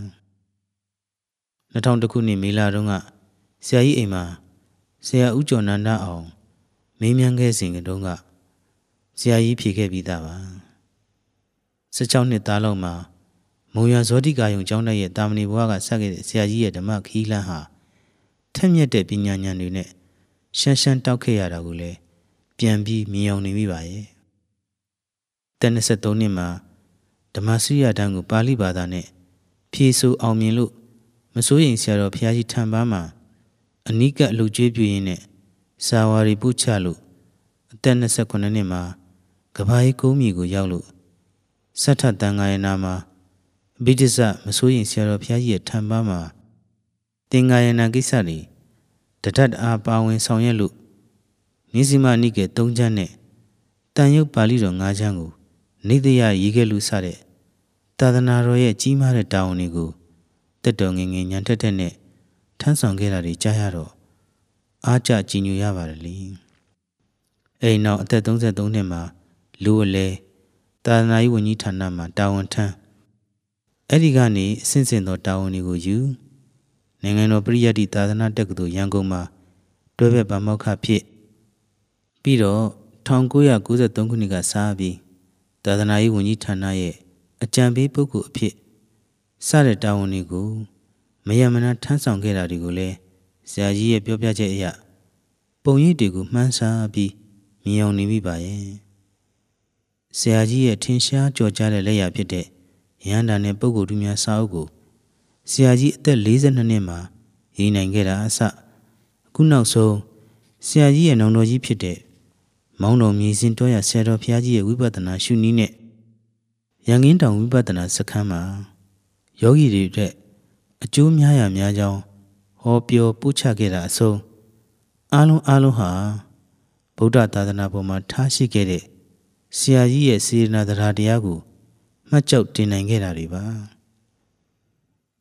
2000ခုနှစ်မေလတုန်းကဆရာကြီးအိမ်မှာဆရာဦးကျော်နန္ဒအောင်မေးမြန်းခဲ့စဉ်တုန်းကဆရာကြီးဖြေခဲ့ပြီးသားပါ16နှစ်သားလောက်မှာမုံရဇောတိကာယုံကျောင်းတိုက်ရဲ့တာမဏေဘဝကဆက်ခဲ့တဲ့ဆရာကြီးရဲ့ဓမ္မခီးလမ်းဟာထက်မြက်တဲ့ပညာဉာဏ်တွေနဲ့ရှမ်းရှမ်းတောက်ခဲ့ရတာကိုလည်းပြန်ပြီးမြင်အောင်နေမိပါရဲ့တက်23နှစ်မှာဓမ္မစရိယတန်းကိုပါဠိဘာသာနဲ့ဖြေဆိုအောင်မြင်လို့မစိုးရိမ်ဆရာတော်ဘုရားကြီးထံပါမှာအနိကအလုပ်ကျွေးပြင်းနဲ့စာဝါရီပုချလို့အသက်28နှစ်မှာကဘာကြီးကုန်းမြေကိုရောက်လို့စထတန်ဃာယနာမှာအဘိဓိစ္စမစိုးရိမ်ဆရာတော်ဘုရားကြီးရဲ့ထံပါမှာသင်္ဃာယနာကိစ္စတွေတထတ်အားပါဝင်ဆောင်ရွက်လို့နိစီမနိကေ3ချမ်းနဲ့တန်ရုပ်ပါဠိတော်5ချမ်းကိုနေတရရေးခဲ့လို့စတဲ့သာသနာတော်ရဲ့ကြီးမားတဲ့တာဝန်တွေကိုတက်တော်ငယ်ငယ်ညံထက်ထက်နဲ့ထမ်းဆောင်ခဲ့တာတွေကြားရတော့အားကြကြည်ညိုရပါတယ်လေအဲ့နောက်အသက်33နှစ်မှာလူအလဲသာသနာရေးဝန်ကြီးဌာနမှာတာဝန်ထမ်းအဲ့ဒီကနေအဆင့်ဆင့်သောတာဝန်တွေကိုယူနိုင်ငံတော်ပရိယတ္တိသာသနာတက္ကသိုလ်ရန်ကုန်မှာတွဲဘက်ပါမောက္ခဖြစ်ပြီးတော့1993ခုနှစ်ကစပြီးသာသနာရေးဝန်ကြီးဌာနရဲ့အကြံပေးပုဂ္ဂိုလ်အဖြစ်စတဲ့တာဝန်တွေကိုမယမနာထမ်းဆောင်ခဲ့တာတွေကိုလည်းဆရာကြီးရဲ့ပြောပြချက်အရပုံရိပ်တွေကိုမှန်းဆပြီးမြင်အောင်နေမိပါရဲ့ဆရာကြီးရဲ့ထင်ရှားကြော်ကြားတဲ့လက်ရာဖြစ်တဲ့ရဟန္တာနဲ့ပုဂ္ဂိုလ်တူများစာအုပ်ကိုဆရာကြီးအသက်42နှစ်မှာရေးနိုင်ခဲ့တာအစအခုနောက်ဆုံးဆရာကြီးရဲ့နောင်တော်ကြီးဖြစ်တဲ့မောင်းတော်မြေစင်တော်ရဆရာတော်ဘုရားကြီးရဲ့ဝိပဿနာရှုနည်းနဲ့ရန်ကင်းတောင်ဝိပဿနာစခန်းမှာယောဂီတွေအတွက်အကျိုးများရာများကြောင်းဟောပြောပို့ချခဲ့တာအဆုံးအားလုံးဟာဗုဒ္ဓသာသနာပေါ်မှာထားရှိခဲ့တဲ့ဆရာကြီးရဲ့စေတနာတရားကိုမှတ်ကြောက်တင်နိုင်ခဲ့တာတွေပါ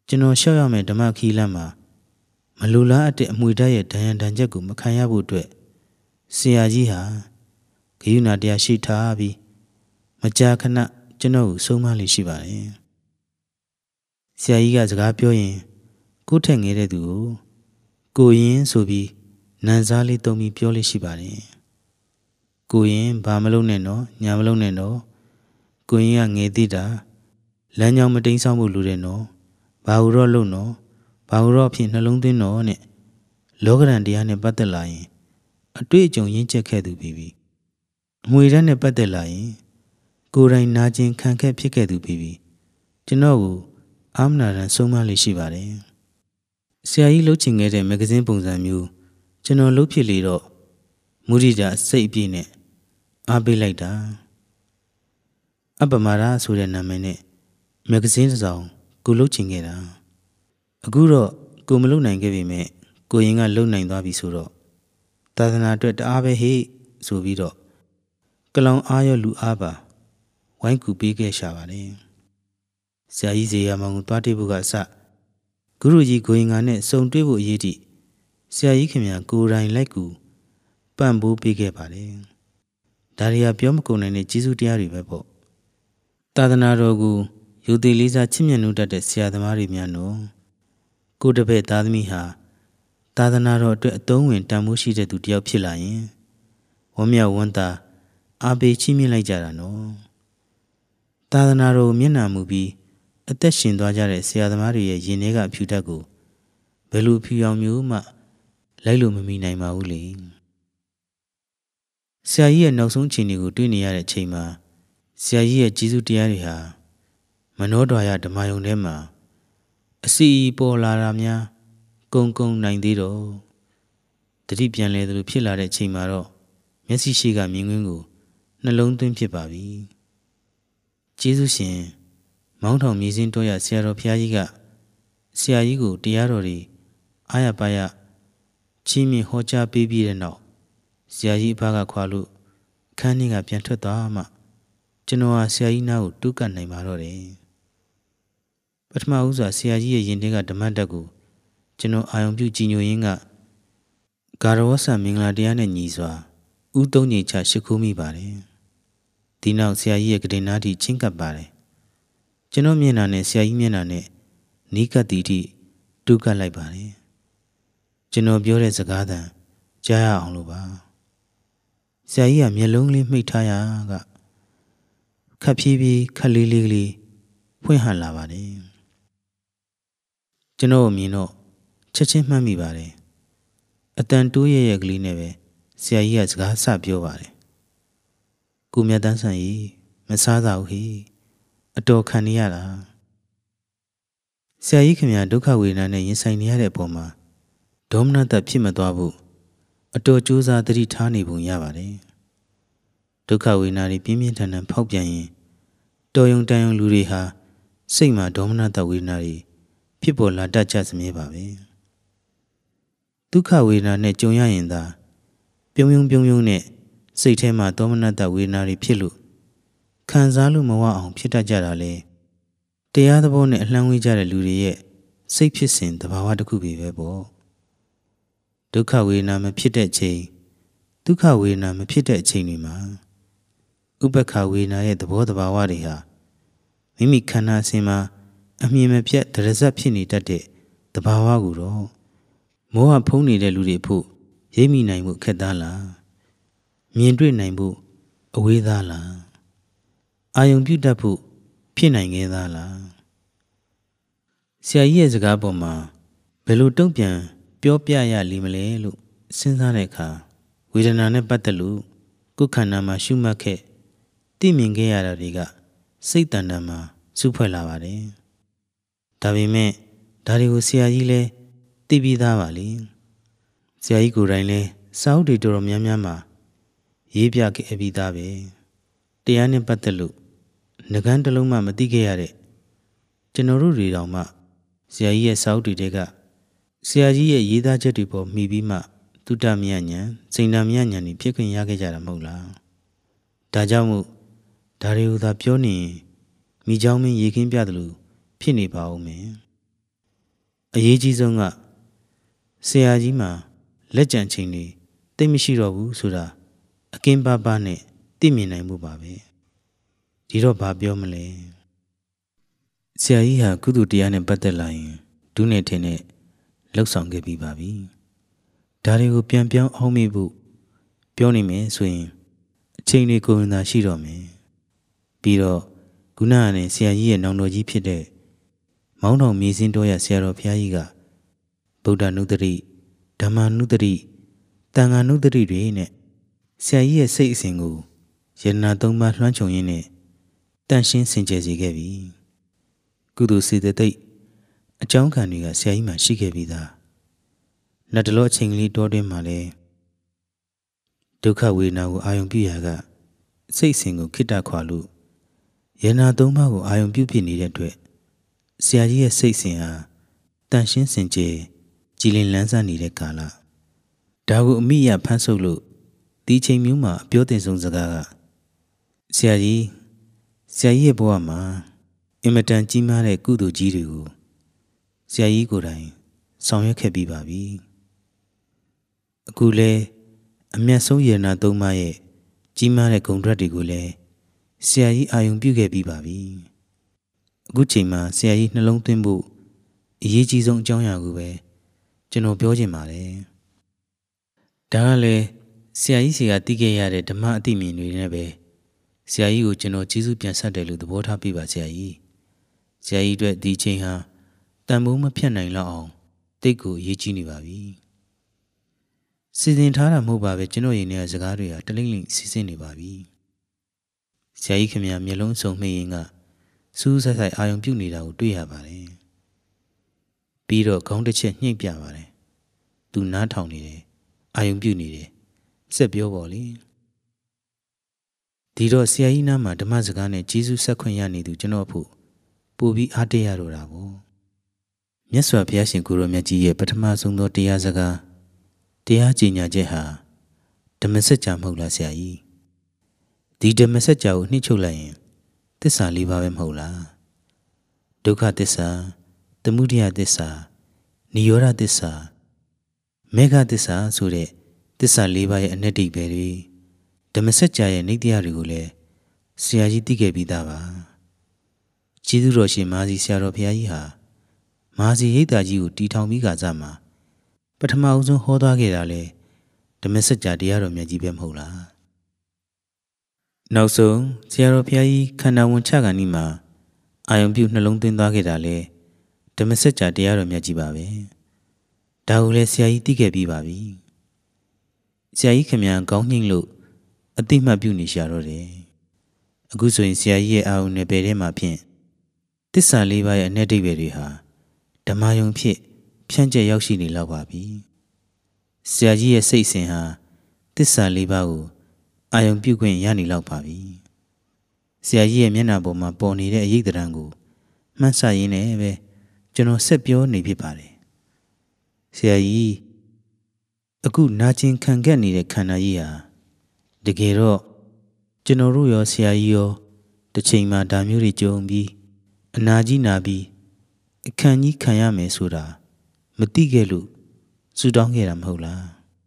ကျွန်တော်ရှောက်ရမယ်ဓမ္မခီးလမ်းမှာမလူလားအတဲ့အမွေဓာတ်ရဲ့ဒဏ်ရာဒဏ်ချက်ကိုမခံရဖို့အတွက်ဆရာကြီးဟာဂရုဏာတရားရှိထားပြီးမကြာခဏကျွန်တော်ကိုဆုံးမလေးရှိပါတယ်ဆရာကြီးကစကားပြောရင်ကိုယ်ထက်ငယ်တဲ့သူကိုရင်ဆိုပြီးနန်းစားလေးတုံးပြီးပြောလေးရှိပါတယ်ကိုရင်ဘာမလုပ်နဲ့နော်ညာမလုပ်နဲ့နော်ကိုရင်ကငယ်သေးတာလမ်းကြောင်းမတိမ်ဆောင်ဖို့လိုတယ်နော်ဘာလို့တော့လုပ်နော်ဘာလို့တော့ဖြစ်နှလုံးသွင်းနော်နဲ့လောကရန်တရားနဲ့ပတ်သက်လာရင်အတွေ့အကြုံရင့်ကျက်ခဲ့သူပြီးပြီအမွေဓာတ်နဲ့ပတ်သက်လာရင်ကိုယ်တိုင်နာကျင်ခံခဲ့ဖြစ်ခဲ့သူပြီးပြီကျွန်တော်ကိုအာမနာရန်ဆုံးမလေးရှိပါတယ်ဆရာကြီးလှုပ်ချင်ခဲ့တဲ့မဂ္ဂဇင်းပုံစံမျိုးကျွန်တော်လှုပ်ဖြစ်လေတော့မုဒိတာစိတ်အပြည့်နဲ့အားပေးလိုက်တာအပမာဒဆိုတဲ့နာမည်နဲ့မဂ္ဂဇင်းတစ်စောင်ကိုလှုပ်ချင်ခဲ့တာအခုတော့ကိုမလှုပ်နိုင်ခဲ့ပေမဲ့ကိုရင်ကလှုပ်နိုင်သွားပြီဆိုတော့သာသနာအတွက်တအားပဲဟေ့ဆိုပြီးတော့ကလောင်အားရောလူအားပါဝိုင်းကူပေးခဲ့ရှာပါတယ်ဆရာကြီးဇေယျမောင်ကိုတွားတွေ့ဖို့ကအစဂုရုကြီးကိုရင်ကနဲ့စုံတွေ့ဖို့အရေးကြီးဆရာကြီးခင်ဗျာကိုယ်တိုင်လိုက်ကူပံ့ပိုးပေးခဲ့ပါတယ်ဒါတွေကပြောမကုန်နိုင်တဲ့ကျေးဇူးတရားတွေပဲပေါ့သာသနာတော်ကိုယူသည်လေးစားချစ်မြတ်နိုးတတ်တဲ့ဆရာသမားတွေများနော်ကိုတပည့်သားသမီးဟာသာသနာတော်အတွက်အသုံးဝင်တန်ဖိုးရှိတဲ့သူတစ်ယောက်ဖြစ်လာရင်ဝမ်းမြောက်ဝမ်းသာအားပေးချီးမြှင့်လိုက်ကြတာနော်သာသနာတော်မျက်နှာမူပြီးအသက်ရှင်သွားကြတဲ့ဆရာသမားတွေရဲ့ရင်ထဲကအဖြူဓာတ်ကိုဘယ်လိုဖြူအောင်မျိုးမှလိုက်လို့မမီနိုင်ပါဘူးလေဆရာကြီးရဲ့နောက်ဆုံးအခြေအနေကိုတွေ့နေရတဲ့အချိန်မှာဆရာကြီးရဲ့ကျေးဇူးတရားတွေဟာမနောဒွါယဓမ္မယုံထဲမှာအစီပေါ်လာတာများကုံနိုင်သေးတော့တတိပြန်လဲသလိုဖြစ်လာတဲ့အချိန်မှာတော့မျက်စိရှိကမြင်ကွင်းကိုနှလုံးသွင်းဖြစ်ပါပြီကျေးဇူးရှင်မောင်းထောင်မြေစင်းတော်ရဆရာတော်ဘုရားကြီးကဆရာကြီးကိုတရားတော်တွေအားရပါရချီးမြှင့်ဟောကြားပေးပြီးတဲ့နောက်ဆရာကြီးအဖကခွာလို့ခန်းထဲကပြန်ထွက်သွားမှကျွန်တော်ဟာဆရာကြီးနားကိုတူးကပ်နိုင်ပါတော့တယ်ပထမဦးစွာဆရာကြီးရဲ့ရင်ထဲကဓမ္မတက်ကိုကျွန်တော်အာယုံပြုကြည်ညိုရင်းကဂါရဝဆမင်္ဂလာတရားနဲ့ညီစွာဥသုံးချိန်ချရှိခိုးမိပါတယ်ဒီနောက်ဆရာကြီးရဲ့ကတိနာတိချင်းကပ်ပါတယ်ကျွန်တော်မျက်နှာနဲ့ဆရာကြီးမျက်နှာနဲ့နီးကပ်တီတီတူးကပ်လိုက်ပါတယ်ကျွန်တော်ပြောတဲ့စကားသံကြားရအောင်လို့ပါဆရာကြီးကမျက်လုံးလေးမှိတ်ထားရကခပ်ဖြည်းဖြည်းခက်လေးလေးဖွင့်ဟန်လာပါတယ်ကျွန်တော်မြင်တော့ချက်ချင်းမှတ်မိပါတယ်အတန်တိုးရဲ့ကလေးနဲ့ပဲဆရာကြီးကစကားဆပြောပါတယ်ကိုမြတ်တန်းဆန်ကြီးမစားသာဘူးဟိအတော်ခံနေရတာဆရာကြီးခင်ဗျာဒုက္ခဝေဒနာနဲ့ရင်ဆိုင်နေရတဲ့အပေါ်မှာဒေါမနတဖြစ်မသွားဘူးအတော်ကြိုးစားသတိထားနေပုံရပါတယ်ဒုက္ခဝေဒနာတွေပြင်းပြင်းထန်ထန်ဖောက်ပြန်ရင်တော်ယုံတန်ယုံလူတွေဟာစိတ်မှာဒေါမနတဝေဒနာတွေဖြစ်ပေါ်လာတတ်ကြစမြဲပါပဲဒုက္ခဝေဒနာနဲ့ကြုံရရင်သာပြုံးနဲ့စိတ်ထဲမှာဒေါမနတဝေဒနာတွေဖြစ်လို့ခံစားလို့မဝအောင်ဖြစ်တတ်ကြတာလေတရားသဘောနဲ့အလှမ်းဝေးကြတဲ့လူတွေရဲ့စိတ်ဖြစ်စဉ်သဘာဝတစ်ခုပဲပေါ့ဒုက္ခဝေဒနာမဖြစ်တဲ့ချိန်ဒုက္ခဝေဒနာမဖြစ်တဲ့အချိန်တွေမှာဥပ္ပခဝေဒနာရဲ့သဘောသဘာဝတွေဟာမိမိခန္ဓာအစဉ်မှာအမြင်မပြတ်ဒရဇတ်ဖြစ်နေတတ်တဲ့သဘာဝကိုတော့မောဟဖုံးနေတဲ့လူတွေဖို့ရိပ်မိနိုင်မှုခက်သားလားမြင်တွေ့နိုင်ဖို့အဝေးသားလားအာယုံပြုတတ်ဖို့ဖြစ်နိုင်ခဲ့သားလားဆရာကြီးရဲ့စကားပေါ်မှာဘယ်လိုတုံ့ပြန်ပြောပြရလိမ့်မလဲလို့စဉ်းစားတဲ့အခါဝေဒနာနဲ့ပတ်သက်လို့ကိုယ်ခန္ဓာမှာရှုမှတ်ခဲ့သိမြင်ခဲ့ရတာတွေကစိတ်တန်တန်မှာစုဖွဲ့လာပါတယ်ဒါပေမဲ့ဒါတွေကိုဆရာကြီးလည်းသိပြီးသားပါလေဆရာကြီးကိုယ်တိုင်လည်းစာအုပ်တွေတော်တော်များများမှာရေးပြခဲ့ပြီးသားပဲတရားနဲ့ပတ်သက်လို့ငကန်းတစ်လုံးမှမသိခဲ့ရတဲ့ကျွန်တော်တို့တွေတောင်မှဆရာကြီးရဲ့စာအုပ်တွေထဲကဆရာကြီးရဲ့ရေးသားချက်တွေပေါ်မှီပြီးမှသုတမယဉာဏ်စိန်တမယဉာဏ်တွေဖြစ်ခွင့်ရခဲ့ကြတာမဟုတ်လားဒါကြောင့်မို့ဒါတွေကိုသာပြောနေရင်မိเจ้าမင်းရေခင်းပြတယ်လို့ဖြစ်နေပါဦးမယ်အရေးကြီးဆုံးကဆရာကြီးမှာလက်ကျန်ချိန်တွေတိတ်မရှိတော့ဘူးဆိုတာအကင်းပါပါနဲ့သိမြင်နိုင်မှုပါပဲဒီတော့ဘာပြောမလဲဆရာကြီးဟာကုသိုလ်တရားနဲ့ပတ်သက်လာရင်ဒုနဲ့ထင်နဲ့လှုပ်ဆောင်ခဲ့ပြီးပါပြီဒါတွေကိုပြန်ပြောင်းအောင်မိဖို့ပြောနေမယ်ဆိုရင်အချိန်တွေကိုယ်ဝင်သာရှိတော့မယ်ပြီးတော့ခုနကနဲ့ဆရာကြီးရဲ့နောင်တော်ကြီးဖြစ်တဲ့မောင်းတော်မြေစင်းတော်ရဆရာတော်ဘုရားကြီးကဗုဒ္ဓနုတ္တိဓမ္မနုတ္တိတန်ခါနုတ္တိတွေနဲ့ဆရာကြီးရဲ့စိတ်အစဉ်ကိုယန္နာ၃ပါးလွှမ်းခြုံရင်းနဲ့တန့်ရှင်းစင်ကြယ်စေခဲ့ပြီကုသိုလ်စေတသိက်အကြောင်းခံတွေကဆရာကြီးမှရှိခဲ့ပြီးသားလက်တလောအချိန်ကလေးတောတွင်းမှာလဲဒုက္ခဝေဒနာကိုအာရုံပြုရာကစိတ်အစဉ်ကိုခိတ္တခွာလို့ယန္နာ၃ပါးကိုအာရုံပြုဖြစ်နေတဲ့အတွက်ဆရာကြီးရဲ့စိတ်အစဉ်ဟာတန့်ရှင်းစင်ကြယ်ကြည်လင်လန်းဆန်းနေတဲ့ကာလဒါကိုအမိရဖမ်းဆုပ်လို့ဒီချိန်မျိုးမှာအပြောတင်ဆုံးစကားကဆရာကြီးရဲ့ဘဝမှာအင်မတန်ကြီးမားတဲ့ကုသိုလ်ကြီးတွေကိုဆရာကြီးကိုယ်တိုင်ဆောင်ရွက်ခဲ့ပြီးပါပြီအခုလဲအမျက်ဆုံးယန္နာ၃ပါးရဲ့ကြီးမားတဲ့ဂုဏ်ဓာတ်တွေကိုလည်းဆရာကြီးအာရုံပြုခဲ့ပြီးပါပြီအခုချိန်မှာဆရာကြီးနှလုံးသွင်းဖို့အရေးကြီးဆုံးအကြောင်းအရာကိုပဲကျွန်တော်ပြောချင်ပါတယ်ဒါကလည်းဆရာကြီးစီကသိခဲ့ရတဲ့ဓမ္မအသိမြင်တွေနဲ့ပဲဆရာကြီးကိုကျွန်တော်ကျေးဇူးပြန်ဆက်တယ်လို့သဘောထားပြပါဆရာကြီးအတွက်ဒီချိန်ဟာတန်ဖိုးမဖြတ်နိုင်လောက်အောင်တိတ်ကိုအရေးကြီးနေပါပြီစီစဉ်ထားတာမဟုတ်ပါပဲကျွန်တော်ရင်ထဲကစကားတွေဟာတလိမ့်လိမ့်စီစဉ်နေပါပြီဆရာကြီးခင်ဗျာမျက်လုံးစုံမိရင်ကစူးစိုက်စိုက်အာရုံပြုနေတာကိုတွေ့ရပါတယ်ပြီးတော့ခေါင်းတစ်ချက်ညှိပ်ပြပါတယ်သူနားထောင်နေတယ်အာရုံပြုနေတယ်ဆက်ပြောပါလေဒီတော့ဆရာကြီးနားမှာဓမ္မစကားနဲ့ကျေးဇူးဆက်ခွင့်ရနေသူကျွန်တော်ဖို့ပို့ပြီးအားတရတော့တာပေါ့မြတ်စွာဘုရားရှင်ကိုရောမြတ်ကြီးရဲ့ပထမဆုံးသောတရားစကားတရားကြေညာချက်ဟာဓမ္မစကြာမဟုတ်လားဆရာကြီးဒီဓမ္မစကြာကိုနှိမ့်ချုပ်လိုက်ရင်သစ္စာ၄ပါးပဲမဟုတ်လားဒုက္ခသစ္စာသမုဒယသစ္စာနိရောဓသစ္စာမေဃသစ္စာဆိုတဲ့သစ္စာ၄ပါးရဲ့အနတ္တိပဲတွေဓမ္မစကြာရဲ့နိတ္တရားတွေကိုလည်းဆရာကြီးသိခဲ့ပြီးသားပါကျေးဇူးတော်ရှင်မဟာစီဆရာတော်ဘုရားကြီးဟာမဟာစီရိပ်သာကြီးကိုတီထောင်ပြီးကစားမှာပထမအဆုံးဟောသွားခဲ့တာလေဓမ္မစကြာတရားတော်မြတ်ကြီးပဲမဟုတ်လားနောက်ဆုံးဆရာတော်ဘုရားကြီးခန္ဓာဝန်ချခါနီးမှာအာယုံပြုနှလုံးသွင်းသွားခဲ့တာလေဓမ္မစကြာတရားတော်မြတ်ကြီးပါပဲဒါကိုလည်းဆရာကြီးသိခဲ့ပြီးပါပြီဆရာကြီးခင်ဗျာကောင်းညှိလို့အတိမတ်ပြုနေရှာတော့တယ်အခုဆိုရင်ဆရာကြီးရဲ့အာရုံနယ်ပယ်ထဲမှာဖြင့်သစ္စာ၄ပါးရဲ့အ내ဒိဗ္ဗေတွေဟာဓမ္မယုံဖြစ်ဖြန့်ကျက်ရောက်ရှိနေလောက်ပါပြီဆရာကြီးရဲ့စိတ်စဉ်ဟာသစ္စာ၄ပါးကိုအာရုံပြုခွင့်ရနေလောက်ပါပြီဆရာကြီးရဲ့မျက်နှာပေါ်မှာပေါ်နေတဲ့အရေးတရံကိုမှန်းဆရင်းနဲ့ပဲကျွန်တော်ဆက်ပြောနေဖြစ်ပါတယ်ဆရာကြီးအခုနာကျင်ခံခဲ့နေတဲ့ခန္ဓာကြီးဟာတကယ်တော့ကျွန်တော်တို့ရောဆရာကြီးရောတစ်ချိန်မှာဒါမျိုးတွေကြုံပြီးအနာကြီးနာပြီးအခန့်ကြီးခံရမယ်ဆိုတာမသိခဲ့လို့ဆူတောင်းခဲ့တာမဟုတ်လား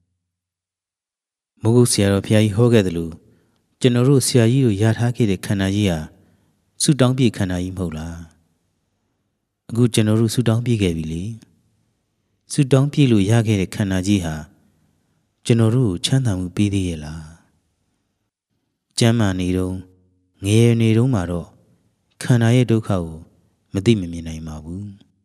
မဟုတ်ဆရာတော်ဘုရားကြီးဟောခဲ့တယ်လို့ကျွန်တော်တို့ဆရာကြီးတို့ရထားခဲ့တဲ့ခန္ဓာကြီးဟာဆူတောင်းပြည့်ခန္ဓာကြီးမဟုတ်လားအခုကျွန်တော်တို့ဆူတောင်းပြည့်ခဲ့ပြီလေဆူတောင်းပြည့်လို့ရခဲ့တဲ့ခန္ဓာကြီးဟာကျွန်တော်တို့ကိုချမ်းသာမှုပေးသေးရဲ့လားကျမ်းမာနေတော့ငယ်နေတော့မှာတော့ခန္ဓာရဲ့ဒုက္ခကိုမသိမမြင်နိုင်ပါဘူး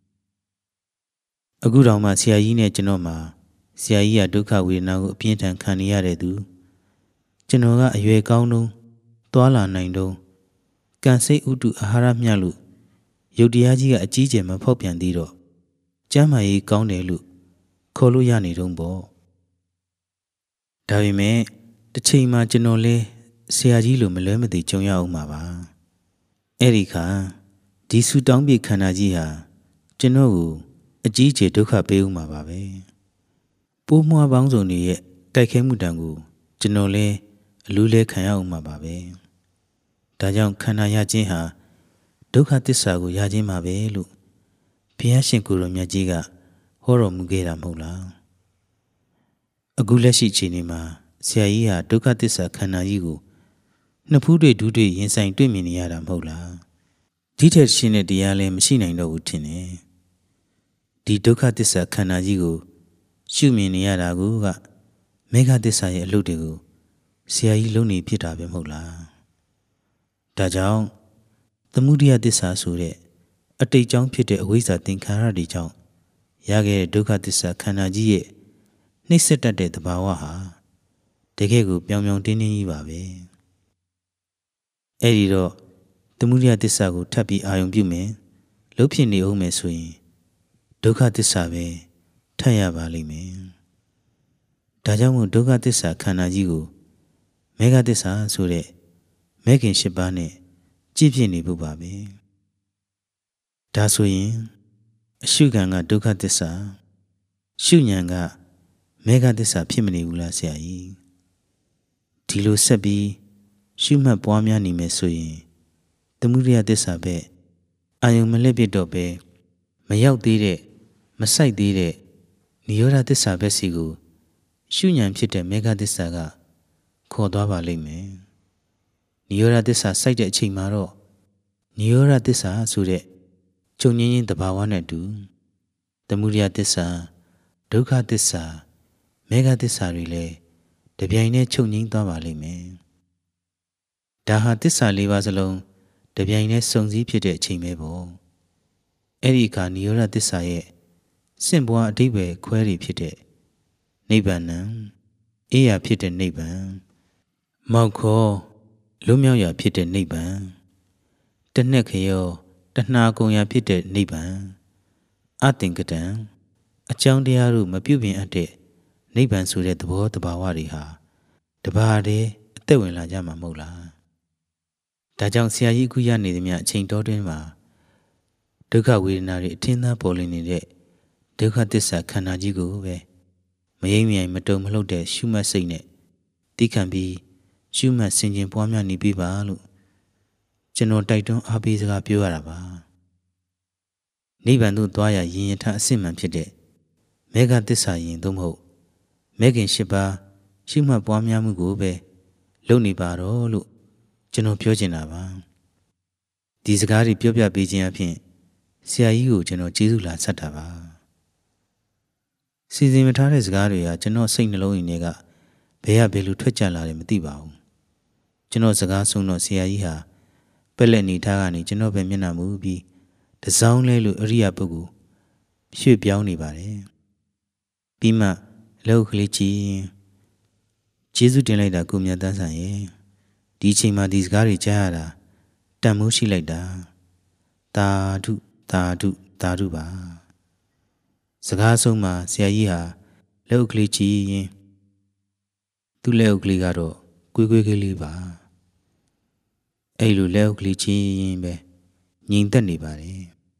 အခုတောင်မှဆရာကြီးနဲ့ကျွန်တော်မှာဆရာကြီးကဒုက္ခဝေဒနာကိုအပြင်းထန်ခံနေရတဲ့သူကျွန်တော်ကအရွယ်ကောင်းတုန်းသွာလာနိုင်တုန်းကံစိတ်ဥတုအာဟာရမျှလို့ရုပ်တရားကြီးကအကြီးကျယ်မဖောက်ပြန်သေးတော့ကျမ်းမာရေးကောင်းတယ်လို့ခေါ်လို့ရနေတုန်းပေါ့ဒါပေမဲ့တစ်ချိန်မှာကျွန်တော်လဲဆရာကြီးလိုမလွဲမသွေကြုံရအောင်မှာပါအဲ့ဒီခါဒီဆူတောင်းပြခန္ဓာကြီးဟာကျွန်တော်ကိုအကြီးအကျယ်ဒုက္ခပေးဦးမှာပါပဲပိုးမွှားပေါင်းစုံတွေရဲ့တိုက်ခဲမှုတံကိုကျွန်တော်လဲအလူးလဲခံရအောင်မှာပါပဲဒါကြောင့်ခန္ဓာရခြင်းဟာဒုက္ခသစ္စာကိုရခြင်းပါပဲလို့ဘုရားရှင်ကိုယ်တော်မြတ်ကြီးကဟောတော်မူခဲ့တာမဟုတ်လားအခုလက်ရှိအခြေအနေမှာဆရာကြီးဟာဒုက္ခသစ္စာခန္ဓာကြီးကိုနှစ်ဖူးတွေဒူးတွေရင်ဆိုင်တွေ့မြင်နေရတာမဟုတ်လားဒီထက်ရှင်းတဲ့တရားလည်းမရှိနိုင်တော့ဘူးထင်တယ်ဒီဒုက္ခသစ္စာခန္ဓာကြီးကိုရှုမြင်နေရတာကမေဃသစ္စာရဲ့အလုပ်တွေကိုဆရာကြီးလုံးနေဖြစ်တာပဲမဟုတ်လားဒါကြောင့်သမုဒိယသစ္စာဆိုတဲ့အတိတ်ကြောင့်ဖြစ်တဲ့အဝိဇ္ဇာသင်္ခါရတွေကြောင့်ရခဲ့တဲ့ဒုက္ခသစ္စာခန္ဓာကြီးရဲ့နှိမ့်ဆက်တတ်တဲ့သဘာဝဟာတကယ်ကိုပြောင်ပြောင်တင်းတင်းကြီးပါပဲအဲ့ဒီတော့သမုဒိယသစ္စာကိုထပ်ပြီးအာရုံပြုမယ်လှုပ်ဖြစ်နေအောင်မယ်ဆိုရင်ဒုက္ခသစ္စာပဲထပ်ရပါလိမ့်မယ်ဒါကြောင့်မို့ဒုက္ခသစ္စာခန္ဓာကြီးကိုမေဃသစ္စာဆိုတဲ့မဲခင်၈ပါးနဲ့ကြည့်ဖြစ်နေဖို့ပါပဲဒါဆိုရင်အရှုခံကဒုက္ခသစ္စာရှုဉဏ်ကမေဃသစ္စာဖြစ်မနေဘူးလားဆရာကြီးဒီလိုဆက်ပြီးရှုမှတ်ပွားများနေမယ်ဆိုရင်သမုဒိယသစ္စာပဲအာယုံမလှည့်ပြတော့ပဲမရောက်သေးတဲ့မဆိုင်သေးတဲ့နိရောဓသစ္စာပဲစီကိုရှုဉဏ်ဖြစ်တဲ့မေဃသစ္စာကခေါ်သွားပါလိမ့်မယ်နိရောဓသစ္စာစိုက်တဲ့အချိန်မှာတော့နိရောဓသစ္စာဆိုတဲ့ချုပ်ငြင်းခြင်းသဘာဝနဲ့တူသမုဒိယသစ္စာဒုက္ခသစ္စာမေဃသစ္စာတွေလည်းတပြိုင်တည်းချုပ်ငြင်းသွားပါလိမ့်မယ်ဒါဟာသစ္စာ၄ပါးစလုံးတပြိုင်တည်းစုံစည်းဖြစ်တဲ့အချိန်ပဲပေါ့အဲ့ဒီအခါနိရောဓသစ္စာရဲ့စင့်ပွားအဓိပ္ပာယ်ခွဲတွေဖြစ်တဲ့နိဗ္ဗာန်အေးရာဖြစ်တဲ့နိဗ္ဗာန်မောက်ခေါ်လွတ်မြောက်ရာဖြစ်တဲ့နိဗ္ဗာန်တဏှက်ခရောတဏှာကုံရာဖြစ်တဲ့နိဗ္ဗာန်အသင်္ကတံအကြောင်းတရားတို့မပြုပြင်အပ်တဲ့နိဗ္ဗာန်ဆိုတဲ့သဘောတဘာဝတွေဟာတပါးတည်းအသက်ဝင်လာကြမှာမဟုတ်လားဒါကြောင့်ဆရာကြီးအခုရနေသမျှအချိန်တော်တွင်မှာဒုက္ခဝေဒနာတွေအထင်သာပေါ်လွင်နေတဲ့ဒုက္ခသစ္စာခန္ဓာကြီးကိုပဲမယိမ့်မြိုင်မတုံမလှုပ်တဲ့ရှုမှတ်စိတ်နဲ့သိခံပြီးရှုမှတ်ဆင်ခြင်ပွားများနေပြီပါလို့ကျွန်တော်တိုက်တွန်းအားပေးစကားပြောရတာပါနိဗ္ဗာန်သို့သွားရရင်ယထအစစ်မှန်ဖြစ်တဲ့မေဃသစ္စာရင်သို့မဟုတ်မေခင်၈ပါးရှုမှတ်ပွားများမှုကိုပဲလုပ်နေပါတော့လို့ကျွန်တော်ပြောချင်တာပါဒီစကားတွေပြောပြပေးခြင်းအပြင်ဆရာကြီးကိုကျွန်တော်ကျေးဇူးလာဆက်တာပါစီစဉ်မထားတဲ့စကားတွေကကျွန်တော်စိတ်နှလုံးရင်းတွေကဘယ်လိုထွက်ကြလာတယ်မသိပါဘူးကျွန်တော်စကားဆုံးတော့ဆရာကြီးဟာပက်လက်နေထားကနေကျွန်တော်ပဲမျက်နှာမူပြီးတစောင်းလဲလို့အရိယာပုဂ္ဂိုလ်ရွှေ့ပြောင်းနေပါတယ်ပြီးမှလောက်ကလေးကြည့်ကျေးဇူးတင်လိုက်တာကိုမြတ်တန်းဆန်ရဲ့ဒီအချိန်မှာဒီစကားတွေကြားရတာတန်မိုးရှိလိုက်တာသာဓုသာဓုသာဓုပါစကားဆုံးမှာဆရာကြီးဟာလောက်ကလေးကြည့်ရင်သူ့လက်အုပ်ကလေးကတော့ကွေးကွေးကလေးပါအဲ့လိုလက်အုပ်ကလေးချင်းရင်ပဲငြိမ်သက်နေပါတယ်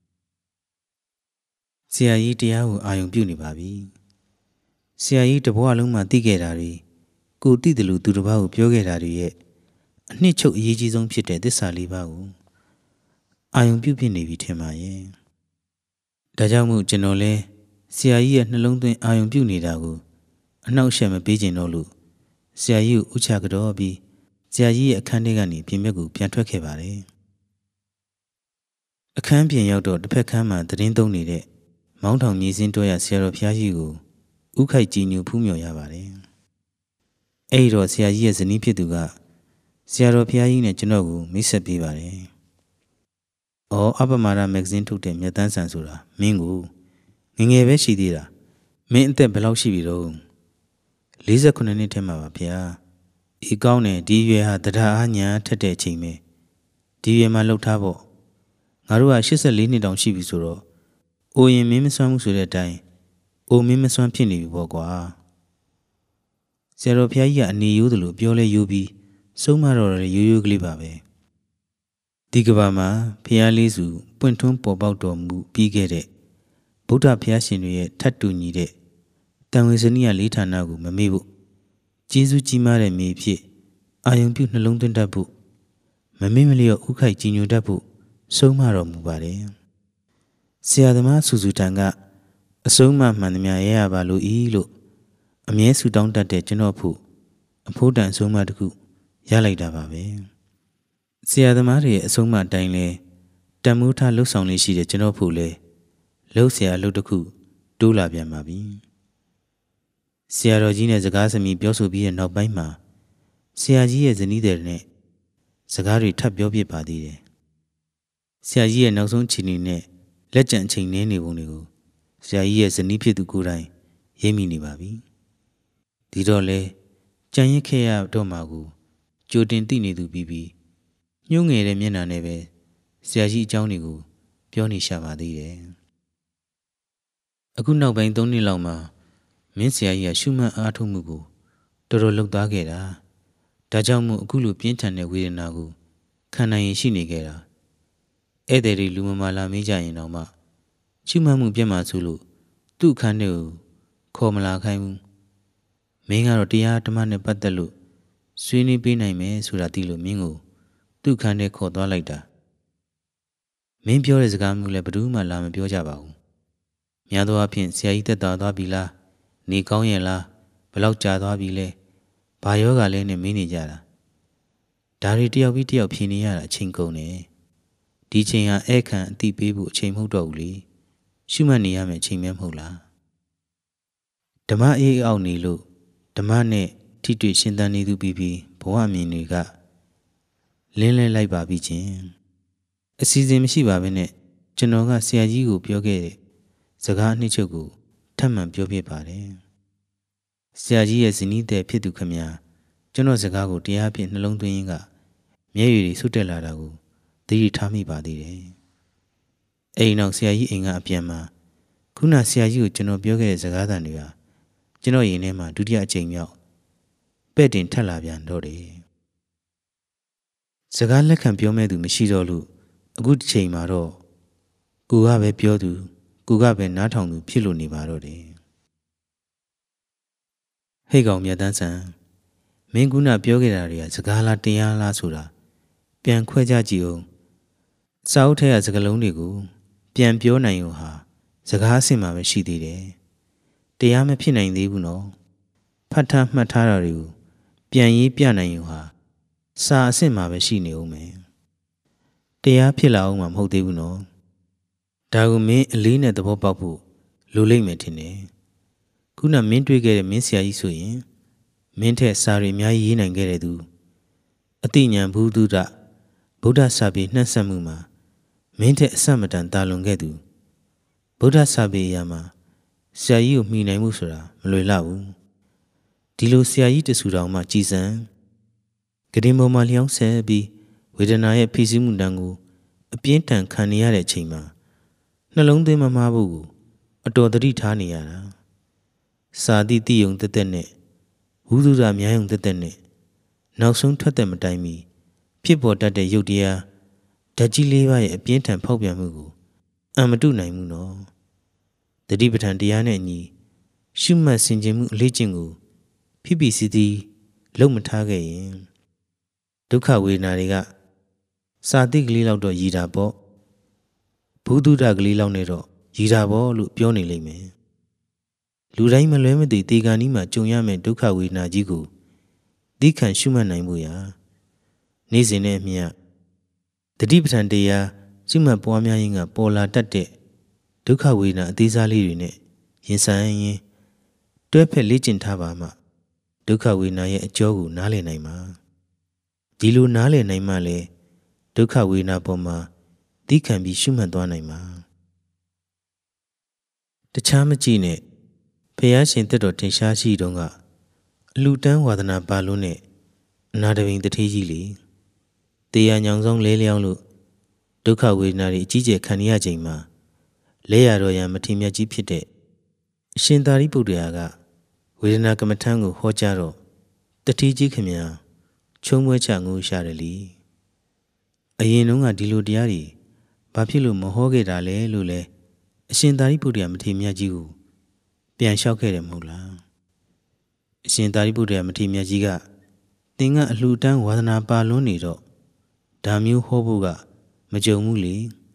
ဆရာကြီးတရားကိုအာရုံပြုနေပါပြီဆရာကြီးတဘွားလုံးမှာသိခဲ့တာတွေကိုသိတယ်လို့သူတစ်ပါးကိုပြောခဲ့တာတွေရဲ့အနှစ်ချုပ်အရေးကြီးဆုံးဖြစ်တဲ့သစ္စာလေးပါးကိုအာရုံပြုဖြစ်နေပြီထင်ပါရဲ့ဒါကြောင့်မို့ကျွန်တော်လဲဆရာကြီးရဲ့နှလုံးသွင်းအာရုံပြုနေတာကိုအနှောက်အယှက်မပေးချင်တော့လို့ဆရာကြီးကိုဥချကြောပြီးဆရာကြီးရဲ့အခန်းထဲကနေပြင်ဘက်ကိုပြန်ထွက်ခဲ့ပါတယ်အခန်းပြင်ရောက်တော့တစ်ဖက်ခန်းမှာသတင်းသုံးနေတဲ့မောင်းထောင်မြေစင်းတွဲရဆရာတော်ဘုရားကြီးကိုဥခိုက်ကြည်ညိုဖူးမြော်ရပါတယ်အဲ့တော့ဆရာကြီးရဲ့ဇနီးဖြစ်သူကဆရာတော်ဘုရားကြီးနဲ့ကျွန်တော်ကိုမိတ်ဆက်ပေးပါတယ်အော်အပမာရမဂ္ဂဇင်းထုတ်တဲ့မြတ်တန်းဆန်ဆိုတာမင်းကိုငငယ်ပဲရှိသေးတာမင်းအသက်ဘယ်လောက်ရှိပြီတော့48နှစ်ထဲမှာပါဗျာဤကောင်းတယ်ဒီရွယ်ဟာတရားအားညာထက်တဲ့အချိန်ပဲဒီရွယ်မှာလှုပ်ထားဖို့ငါတို့က84နှစ်တောင်ရှိပြီဆိုတော့အိုရင်မင်းမစွမ်းဘူးဆိုတဲ့အတိုင်းအိုမင်းမစွမ်းဖြစ်နေပြီပေါ့ကွာဆရာတော်ဘုရားကြီးကအနေရိုးသလိုပြောလဲရိုးပြီးဆုံးမတော့လည်းရိုးရိုးကလေးပါပဲဒီကဘာမှာဘုရားလေးစုပွင့်ထွန်းပေါ်ပေါက်တော်မူပြီးခဲ့တဲ့ဗုဒ္ဓဘုရားရှင်တွေရဲ့ထတ်တူညီတဲ့တန်ဝေစနိယလေးဌာနကိုမမေ့ဖို့ကျေးဇူးကြီးမားတဲ့မိဖြစ်အာယုံပြုနှလုံးသွင်းတတ်ဖို့မမေ့မလျော့ဥခိုက်ကြည်ညိုတတ်ဖို့ဆုံးမတော်မူပါတယ်ဆရာသမားဆူဆူတန်ကအဆုံးအမမှန်သမျှရရပါလို့ဤလို့အမြဲဆူတောင်းတတ်တဲ့ကျွန်တော်ဖို့အဖို့တန်အဆုံးအမတစ်ခုရလိုက်တာပါပဲဆရာသမားတွေရဲ့အဆုံးအမတိုင်းလဲတန်မိုးထားလှုပ်ဆောင်လေးရှိတဲ့ကျွန်တော်ဖို့လဲလှုပ်ဆရာအလုပ်တစ်ခုတိုးလာပြန်ပါပြီဆရာတော်ကြီးနဲ့စကားစမြည်ပြောဆိုပြီးတဲ့နောက်ပိုင်းမှာဆရာကြီးရဲ့ဇနီးတဲ့နဲ့စကားတွေထပ်ပြောပြပါသေးတယ်ဆရာကြီးရဲ့နောက်ဆုံးခြေအနေနဲ့လက်ကျန်အချိန်နည်းနေပုံတွေကိုဆရာကြီးရဲ့ဇနီးဖြစ်သူကိုယ်တိုင်ရိပ်မိနေပါပြီဒီတော့လဲကြံရစ်ခဲ့ရတော့မှာကိုကြိုတင်သိနေသူပြီးညှိုးငယ်တဲ့မျက်နှာနဲ့ပဲဆရာကြီးအကြောင်းတွေကိုပြောနေရှာပါသေးတယ်အခုနောက်ပိုင်း3 နှစ်လောက်မှာမင်းဆရာကြီးကရှုမှတ်အားထုတ်မှုကိုတော်တော်လုပ်သားခဲ့တာဒါကြောင့်မို့အခုလိုပြင်းထန်တဲ့ဝေဒနာကိုခံနိုင်ရင်ရှိနေခဲ့တာဧည့်သည်တွေလူမမာလာမေးကြရင်တော့မှရှုမှတ်မှုပြတ်မှဆိုလို့သူ့အခန်းထဲကိုခေါ်မလာခိုင်းဘူးမင်းကတော့တရားဓမ္မနဲ့ပတ်သက်လို့ဆွေးနွေးပေးနိုင်မယ်ဆိုတာသိလို့မင်းကိုသူ့အခန်းထဲခေါ်သွားလိုက်တာမင်းပြောတဲ့စကားမျိုးလည်းဘယ်သူမှလာမပြောကြပါဘူးများသောအားဖြင့်ဆရာကြီးသက်သာသွားပြီလားနေကောင်းရဲ့လားဘယ်လောက်ကြာသွားပြီလဲဘာယောဂလဲနဲ့မင်းနေကြတာဒါတွေတယောက်ပြီးတယောက်ဖြေနေရတာအချိန်ကုန်တယ်ဒီချိန်ဟာဧကန်အတိပေးဖို့အချိန်မဟုတ်တော့ဘူးလေရှုမှတ်နေရမယ်အချိန်မဲမဟုတ်လားဓမ္မအေးအောက်နေလို့ဓမ္မနဲ့ထိတွေ့ရှင်းသန်နေသူပြီးဘဝအမြင်တွေကလင်းလဲလိုက်ပါပြီချင်းအစီအစဉ်မရှိပါဘဲနဲ့ကျွန်တော်ကဆရာကြီးကိုပြောခဲ့တဲ့စကားအနှစ်ချုပ်ကိုထပ်မံပြောပြပါတယ်ဆရာကြီးရဲ့ဇနီးတဲ့ဖြစ်သူခမညာကျွန်တော်စကားကိုတရားဖြင့်နှလုံးသွင်းရင်းကမျက်ရည်တွေဆွတ်တက်လာတာကိုသတိထားမိပါသေးတယ်အိမ်နောက်ဆရာကြီးအိမ်ကအပြန်မှာခုနဆရာကြီးကိုကျွန်တော်ပြောခဲ့တဲ့စကားသံတွေဟာကျွန်တော်ရင်ထဲမှာဒုတိယအကြိမ်မြောက်ပဲ့တင်ထက်လာပြန်တော့တယ်စကားလက်ခံပြောမဲ့သူမရှိတော့လို့အခုဒီချိန်မှာတော့ကိုကပဲပြောသူကိုကပဲနားထောင်သူဖြစ်လို့နေပါတော့တယ်ဟဲ့ကောင်မြတ်တန်းဆန်မင်းကုနာပြောခဲ့တာတွေကစကားလားတရားလားဆိုတာပြန်ခွဲကြကြည့်အောင်စာအုပ်ထဲကစကားလုံးတွေကိုပြန်ပြောနိုင်ုံဟာစကားအဆင့်မှာပဲရှိသေးတယ်တရားမဖြစ်နိုင်သေးဘူးနော်ဖတ်ထားမှတ်ထားတာတွေကိုပြန်ရေးပြနိုင်ုံဟာစာအဆင့်မှာပဲရှိနေဦးမယ်တရားဖြစ်လာအောင်မှာမဟုတ်သေးဘူးနော်ဒါကိုမင်းအလေးနဲ့သဘောပေါက်ဖို့လိုလိမ့်မယ်ထင်တယ်ခုနမင်းတွေ့ခဲ့တဲ့မင်းဆရာကြီးဆိုရင်မင်းထက်စာရီအများကြီးရေးနိုင်ခဲ့တဲ့သူအတိညာဘုဒ္ဓဗုဒ္ဓစာပေနှံ့ဆက်မှုမှာမင်းထက်အဆမတန်တာလွန်ခဲ့သူဗုဒ္ဓစာပေအရာမှာဆရာကြီးကိုမှီနိုင်မှုဆိုတာမလွယ်လှဘူးဒီလိုဆရာကြီးတဆူတော်မှကြည်စံကတင်ပေါ်မှာလျောင်းဆဲပြီးဝေဒနာရဲ့ဖိစီးမှုတန်းကိုအပြင်းထန်ခံနေရတဲ့အချိန်မှာနှလုံးသွင်းမမှားဖို့ကိုအတော်သတိထားနေရတာစာတိတိယုံတက်တက်နဲ့ဝုဒ္ဓရာများယုံတက်တက်နဲ့နောက်ဆုံးထွက်တဲ့မတိုင်မီဖြစ်ပေါ်တတ်တဲ့ရုပ်တရားဓာတ်ကြီး၄ပါးရဲ့အပြင်းထန်ဖောက်ပြန်မှုကိုအံမတုနိုင်ဘူးနော်တတိပဋ္ဌာန်တရားနဲ့အညီရှုမှတ်ဆင်ခြင်မှုအလေးကျင့်ကိုဖိဖိစီစီလုံမထားခဲ့ရင်ဒုက္ခဝေဒနာတွေကစာတိကလေးလောက်တော့ရည်တာပေါ့ဘုဒ္ဓကလေးလောက်နဲ့တော့ရည်တာပေါ့လို့ပြောနေလိမ့်မယ်လူတိုင်းမလွဲမသွေတေဂာနီးမှာကြုံရမယ့်ဒုက္ခဝေဒနာကြီးကိုသိခံရှုမှတ်နိုင်ဖို့ရာနေ့စဉ်နဲ့အမျှတတိပဋ္ဌာန်တရားရှုမှတ်ပွားများရင်းကပေါ်လာတတ်တဲ့ဒုက္ခဝေဒနာအသေးစားလေးတွေနဲ့ရင်ဆိုင်ရင်းတွဲဖက်လေ့ကျင့်ထားပါမှဒုက္ခဝေဒနာရဲ့အကျိုးကိုနားလည်နိုင်မှာဒီလိုနားလည်နိုင်မှလည်းဒုက္ခဝေဒနာပေါ်မှာသိခံပြီးရှုမှတ်သွားနိုင်မှာတခြားမကြည့်နဲ့ဖယားရှင်တက်တော်ထင်ရှားရှိတုန်းကအလှတန်းဝါဒနာပါလို့နဲ့အနာတပိန်တထေးကြီးလေတရားညောင်ဆောင်လဲလျောင်းလို့ဒုက္ခဝေဒနာတွေအကြီးကျယ်ခံရချိန်မှာလဲရတော်ရန်မထေမြတ်ကြီးဖြစ်တဲ့အရှင်သာရိပုတ္တရာကဝေဒနာကမ္မထံကိုဟောကြားတော့တထေးကြီးခင်ဗျာချုံပွဲချငိုးရှာတယ်လीအရင်တုန်းကဒီလိုတရားတွေဘာဖြစ်လို့မဟောခဲ့တာလဲလို့လဲအရှင်သာရိပုတ္တရာမထေမြတ်ကြီးကိုပြန်လျှောက်ခဲ့တယ်မဟုတ်လားအရှင်သာရိပုတ္တရာမထေမြတ်ကြီးကသင်ကအလှူတန်းဝါဒနာပါလွန်းနေတော့ဒါမျိုးဟောဖို့ကမကြုံဘူးလေ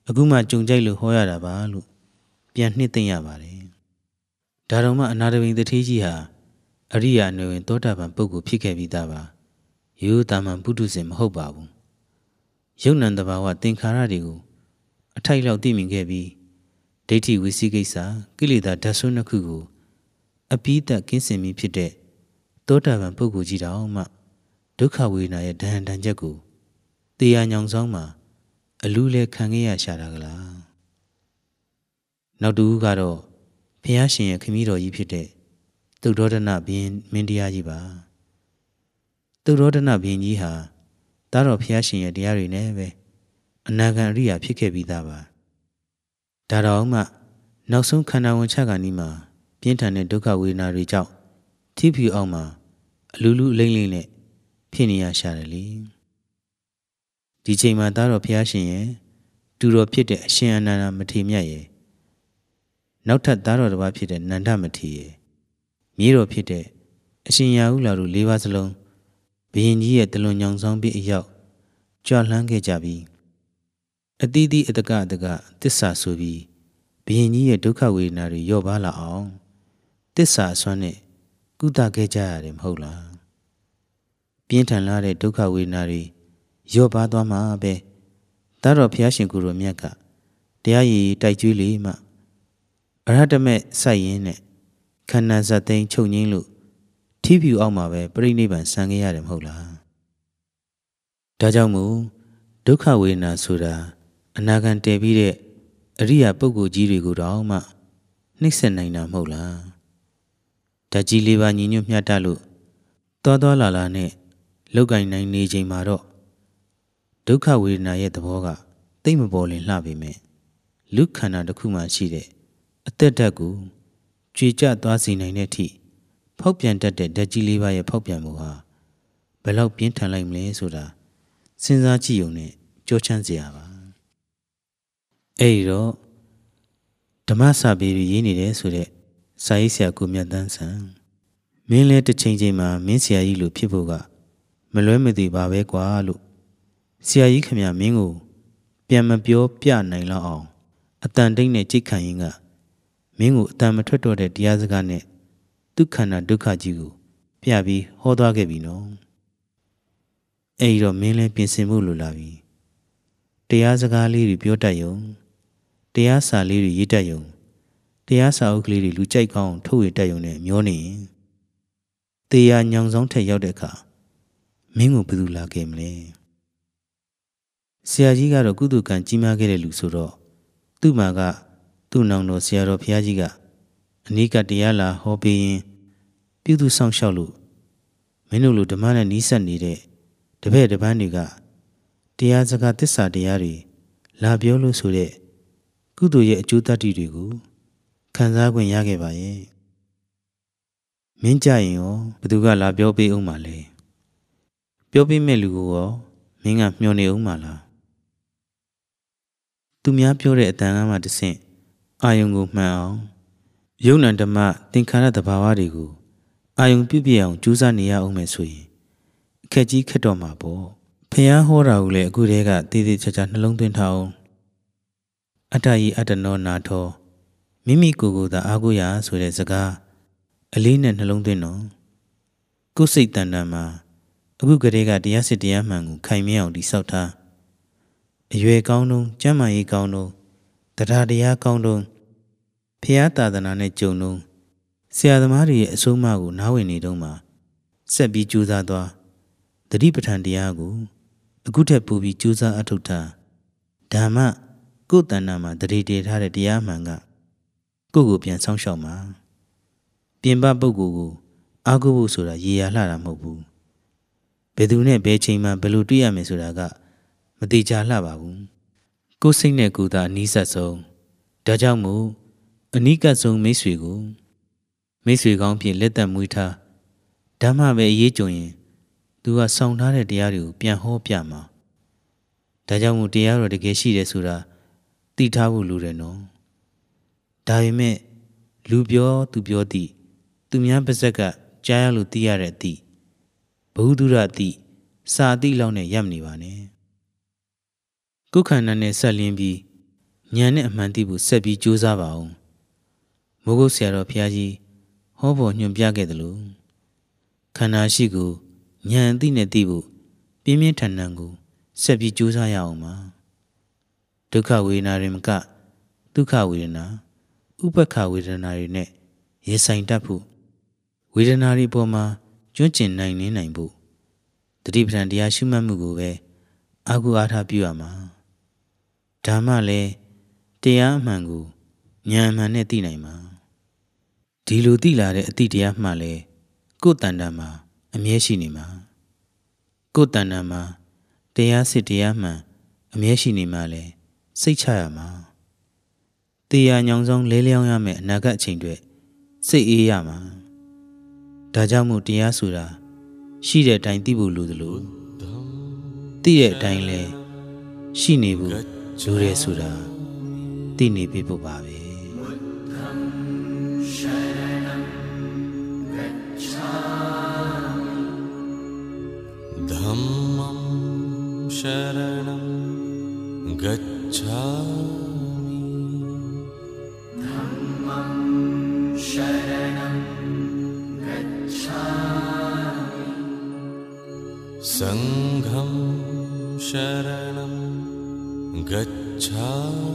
အခုမှကြုံကြိုက်လို့ဟောရတာပါလို့ပြန်နှစ်သိမ့်ရပါတယ်ဒါတော့မှအနာတပိန်တထေးကြီးဟာအရိယာအနွယ်ဝင်သောတာပန်ပုဂ္ဂိုလ်ဖြစ်ခဲ့ပြီးသားပါရိုးတာမှန်ပုထုဇဉ်မဟုတ်ပါဘူးယုံနံတဘာဝသင်္ခါရတွေကိုအထိုက်လောက်သိမြင်ခဲ့ပြီးဒိဋ္ဌိဝိသိကိစ္စကိလေသာဓာတ်ဆိုးနှစ်ခုကိုအပိသက်ကင်းစင်ပြီးဖြစ်တဲ့သောတာပန်ပုဂ္ဂိုလ်ကြီးတောင်မှဒုက္ခဝေဒနာရဲ့ဒဏ်ချက်ကိုတရားညောင်ဆောင်မှာအလူးလဲခံခဲ့ရရှာတာကလားနောက်တစ်ဦးကတော့ဘုရားရှင်ရဲ့ခမည်းတော်ကြီးဖြစ်တဲ့သုဒ္ဓောဒနဘုရင်မင်းတရားကြီးပါသုဒ္ဓောဒနဘုရင်ကြီးဟာသားတော်ဘုရားရှင်ရဲ့တရားတွေနဲ့ပဲအနာဂံအရိယာဖြစ်ခဲ့ပြီးသားပါဒါတော့မှနောက်ဆုံးခန္ဓာဝင်ချခါနီးမှာပြင်းထန်တဲ့ဒုက္ခဝေဒနာတွေကြောင့်ထိဖြူအောင်မှာအလူးလူးအလိမ့်လိမ့်နဲ့ဖြစ်နေရရှာတယ်လေဒီချိန်မှာသားတော်ဘုရားရှင်ရဲ့တူတော်ဖြစ်တဲ့အရှင်အနန္ဒမထေရမြတ်ရဲ့နောက်ထပ်သားတော်တစ်ပါးဖြစ်တဲ့နန္ဒမထေရရဲ့မြေတော်ဖြစ်တဲ့အရှင်ရာဟုလာတို့၄ပါးစလုံးဘုရင်ကြီးရဲ့တလွန်ညောင်ဆောင်ပြီးအရောက်ကြွလှမ်းခဲ့ကြပြီးအသီးသီးအတကသစ္စာဆိုပြီးဘုရင်ကြီးရဲ့ဒုက္ခဝေဒနာတွေလျော့ပါလာအောင်သစ္စာအစွမ်းနဲ့ကုသခဲ့ကြရတယ်မဟုတ်လားပြင်းထန်လာတဲ့ဒုက္ခဝေဒနာတွေလျော့ပါသွားမှာပဲသားတော်ဘုရားရှင်ကိုယ်တော်မြတ်ကတရားရည်တိုက်ကျွေးလေမှအရဟတမေစိုက်ရင်းနဲ့ခန္ဓာဇတ်သိမ်းချုပ်ငိမ့်လို့ထိဖြူအောင်မှာပဲပြိဋိဘံဆံခဲ့ရတယ်မဟုတ်လားဒါကြောင့်မို့ဒုက္ခဝေဒနာဆိုတာအနာဂံတည်ပြီးတဲ့အရိယာပုဂ္ဂိုလ်ကြီးတွေကိုတောင်မှနှိမ့်ဆက်နိုင်တာမဟုတ်လားဓာတ်ကြီးလေးပါညီညွတ်မျှတလို့သွားလာနဲ့လောက်ကင်နိုင်နေချိန်မှာတော့ဒုက္ခဝေဒနာရဲ့သဘောကသိမ့်မပေါ်လင်လှပေမဲ့လူခန္ဓာတစ်ခုမှရှိတဲ့အသက်ဓာတ်ကိုကြွေကျသွားစေနိုင်တဲ့အထိဖောက်ပြန်တတ်တဲ့ဓာတ်ကြီးလေးပါရဲ့ဖောက်ပြန်မှုဟာဘယ်လောက်ပြင်းထန်လိုက်မလဲဆိုတာစဉ်းစားကြည့်ုံနဲ့ကြောချမ်းစရာပါအဲ့ဒီတော့ဓမ္မစာပေတွေရေးနေတယ်ဆိုတဲ့စာရေးဆရာကိုမြတ်တန်းဆန်မင်းလဲတစ်ချိန်မှာမင်းဆရာကြီးလိုဖြစ်ဖို့ကမလွဲမသွေပါပဲကွာလို့ဆရာကြီးခမမင်းကိုပြန်မပြောပြနိုင်လောက်အောင်အတန်တိတ်နဲ့ကြိတ်ခံရင်ကမင်းကိုအတန်မထွက်တော့တဲ့တရားစကားနဲ့ဒုက္ခနာဒုက္ခကြီးကိုပြပြီးဟောသွားခဲ့ပြီနော်အဲ့ဒီတော့မင်းလဲပြင်ဆင်ဖို့လိုလာပြီတရားစကားလေးတွေပြောတတ်ရုံတရားစာလေးတွေရေးတတ်ရုံတရားစာအုပ်ကလေးတွေလူကြိုက်ကောင်းထုတ်ရတတ်ရုံနဲ့မျောနေရင်တရားညောင်ဆောင်ထက်ရောက်တဲ့အခါမင်းကိုဘယ်သူလာခဲ့မလဲဆရာကြီးကတော့ကုသကံကြီးမားခဲ့တဲ့လူဆိုတော့သူ့မှာကသူ့နောင်တော်ဆရာတော်ဘုရားကြီးကအနိကတရားလာဟောပေးရင်ပြုသူဆောင်လျှောက်လို့မင်းတို့လိုဓမ္မနဲ့နီးစပ်နေတဲ့တပည့်တပန်းတွေကတရားစကားသစ္စာတရားတွေလာပြောလို့ဆိုတဲ့ကုသိုလ်ရဲ့အကျိုးတတ္တိတွေကိုခံစားခွင့်ရခဲ့ပါရဲ့မင်းကြရင်ရောဘသူကလာပြောပေးအောင်မလဲပြောပေးမဲ့လူကိုရောမင်းကမျှော်နေအောင်မလားသူများပြောတဲ့အတန်ကမှတဆင့်အာယုံကိုမှန်အောင်ယုံနံဓမ္မသင်္ခါရသဘာဝတွေကိုအာယုံပြုပြအောင်ကြိုးစားနေရအောင်မယ်ဆိုရင်အခက်ကြီးခက်တော့မှာပေါ့ဖျားဟောတာကိုလည်းအခုတည်းကတည်တည်ချာချာနှလုံးသွင်းထားအောင်အတ္တယိအတ္တနောနာထောမိမိကိုယ်ကိုယ်သာအားကိုးရဆိုတဲ့စကားအလေးနဲ့နှလုံးသွင်းတော့ကိုယ်စိတ်တန်တန်မှာအခုကတည်းကတရားစစ်တရားမှန်ကိုခိုင်မြဲအောင်တည်ဆောက်ထားအရွယ်ကောင်းတုံးကျမ်းမာရေးကောင်းတုံးတရားတရားကောင်းတုံးဖျားသာသနာနဲ့ကြုံတုံးဆရာသမားတွေရဲ့အဆုံးအမကိုနားဝင်နေတုံးမှာဆက်ပြီးကြိုးစားသွားသတိပဋ္ဌာန်တရားကိုအခုထက်ပိုပြီးကြိုးစားအထောက်ထားဓမ္မကိုယ်တဏ္ဍာမှာတရေတည်ထားတဲ့တရားမှန်ကကိုယ့်ကိုပြန်ဆောင်းရှောက်မှာပြင်ပပုဂ္ဂိုလ်ကိုအားကိုးဖို့ဆိုတာရေရာလှတာမဟုတ်ဘူးဘယ်သူနဲ့ဘယ်ချိန်မှဘယ်လိုတွေ့ရမယ်ဆိုတာကမတိကျလှပါဘူးကိုယ်စိတ်နဲ့ကိုယ်သာအနီးဆက်ဆုံးဒါကြောင့်မို့အနီးကပ်ဆုံးမိတ်ဆွေကိုမိတ်ဆွေကောင်းဖြင့်လက်သက်မွေးထားဓမ္မပဲအရေးကြုံရင်သူကဆောင်ထားတဲ့တရားတွေကိုပြန်ဟောပြမှာဒါကြောင့်မို့တရားတော်တကယ်ရှိတယ်ဆိုတာသိထားဖို့လိုတယ်နော်ဒါပေမဲ့လူပြောသူပြောသည့်သူများပါဇက်ကကြားရလို့သိရတဲ့အသည့်ဘဟုတုရအသည့်စာအသည့်လောက်နဲ့ရပ်မနေပါနဲ့ကိုယ်ခန္ဓာနဲ့ဆက်လင်းပြီးဉာဏ်နဲ့အမှန်သိဖို့ဆက်ပြီးကြိုးစားပါဦးမိုးကုတ်ဆရာတော်ဘုရားကြီးဟောပေါ်ညွှန်ပြခဲ့သလိုခန္ဓာရှိကိုဉာဏ်အသိနဲ့သိဖို့ပြင်းပြင်းထန်ထန်ကိုဆက်ပြီးကြိုးစားရအောင်ပါဒုက္ခဝေဒနာတွေမကဒုက္ခဝေဒနာဥပ္ပခဝေဒနာတွေနဲ့ရင်ဆိုင်တတ်ဖို့ဝေဒနာတွေပေါ်မှာကျွမ်းကျင်နိုင်ဖို့တတိပဌာန်တရားရှုမှတ်မှုကိုပဲအာဟုအားထားပြုရမှာဓမ္မလည်းတရားအမှန်ကိုဉာဏ်အမှန်နဲ့သိနိုင်မှာဒီလိုသိလာတဲ့အတိတရားမှလည်းကိုယ်တဏ္ဍာမှာအမြဲရှိနေမှာကိုယ်တဏ္ဍာမှာတရားစစ်တရားမှန်အမြဲရှိနေမှာလဲစိတ်ချရမှာတရားညောင်ဆောင်လဲလျောင်းရမယ်အနာဂတ်အချိန်တွေစိတ်အေးရမှာဒါကြောင့်မို့တရားဆိုတာရှိတဲ့အတိုင်းသိဖို့လိုသလိုသိတဲ့အတိုင်းလဲရှိနေဖို့လိုတယ်ဆိုတာသိနေပြီဖို့ပါပဲ Dhammam sharanam gacchami Dhammam sharanam gacchami Sangham sharanam gacchami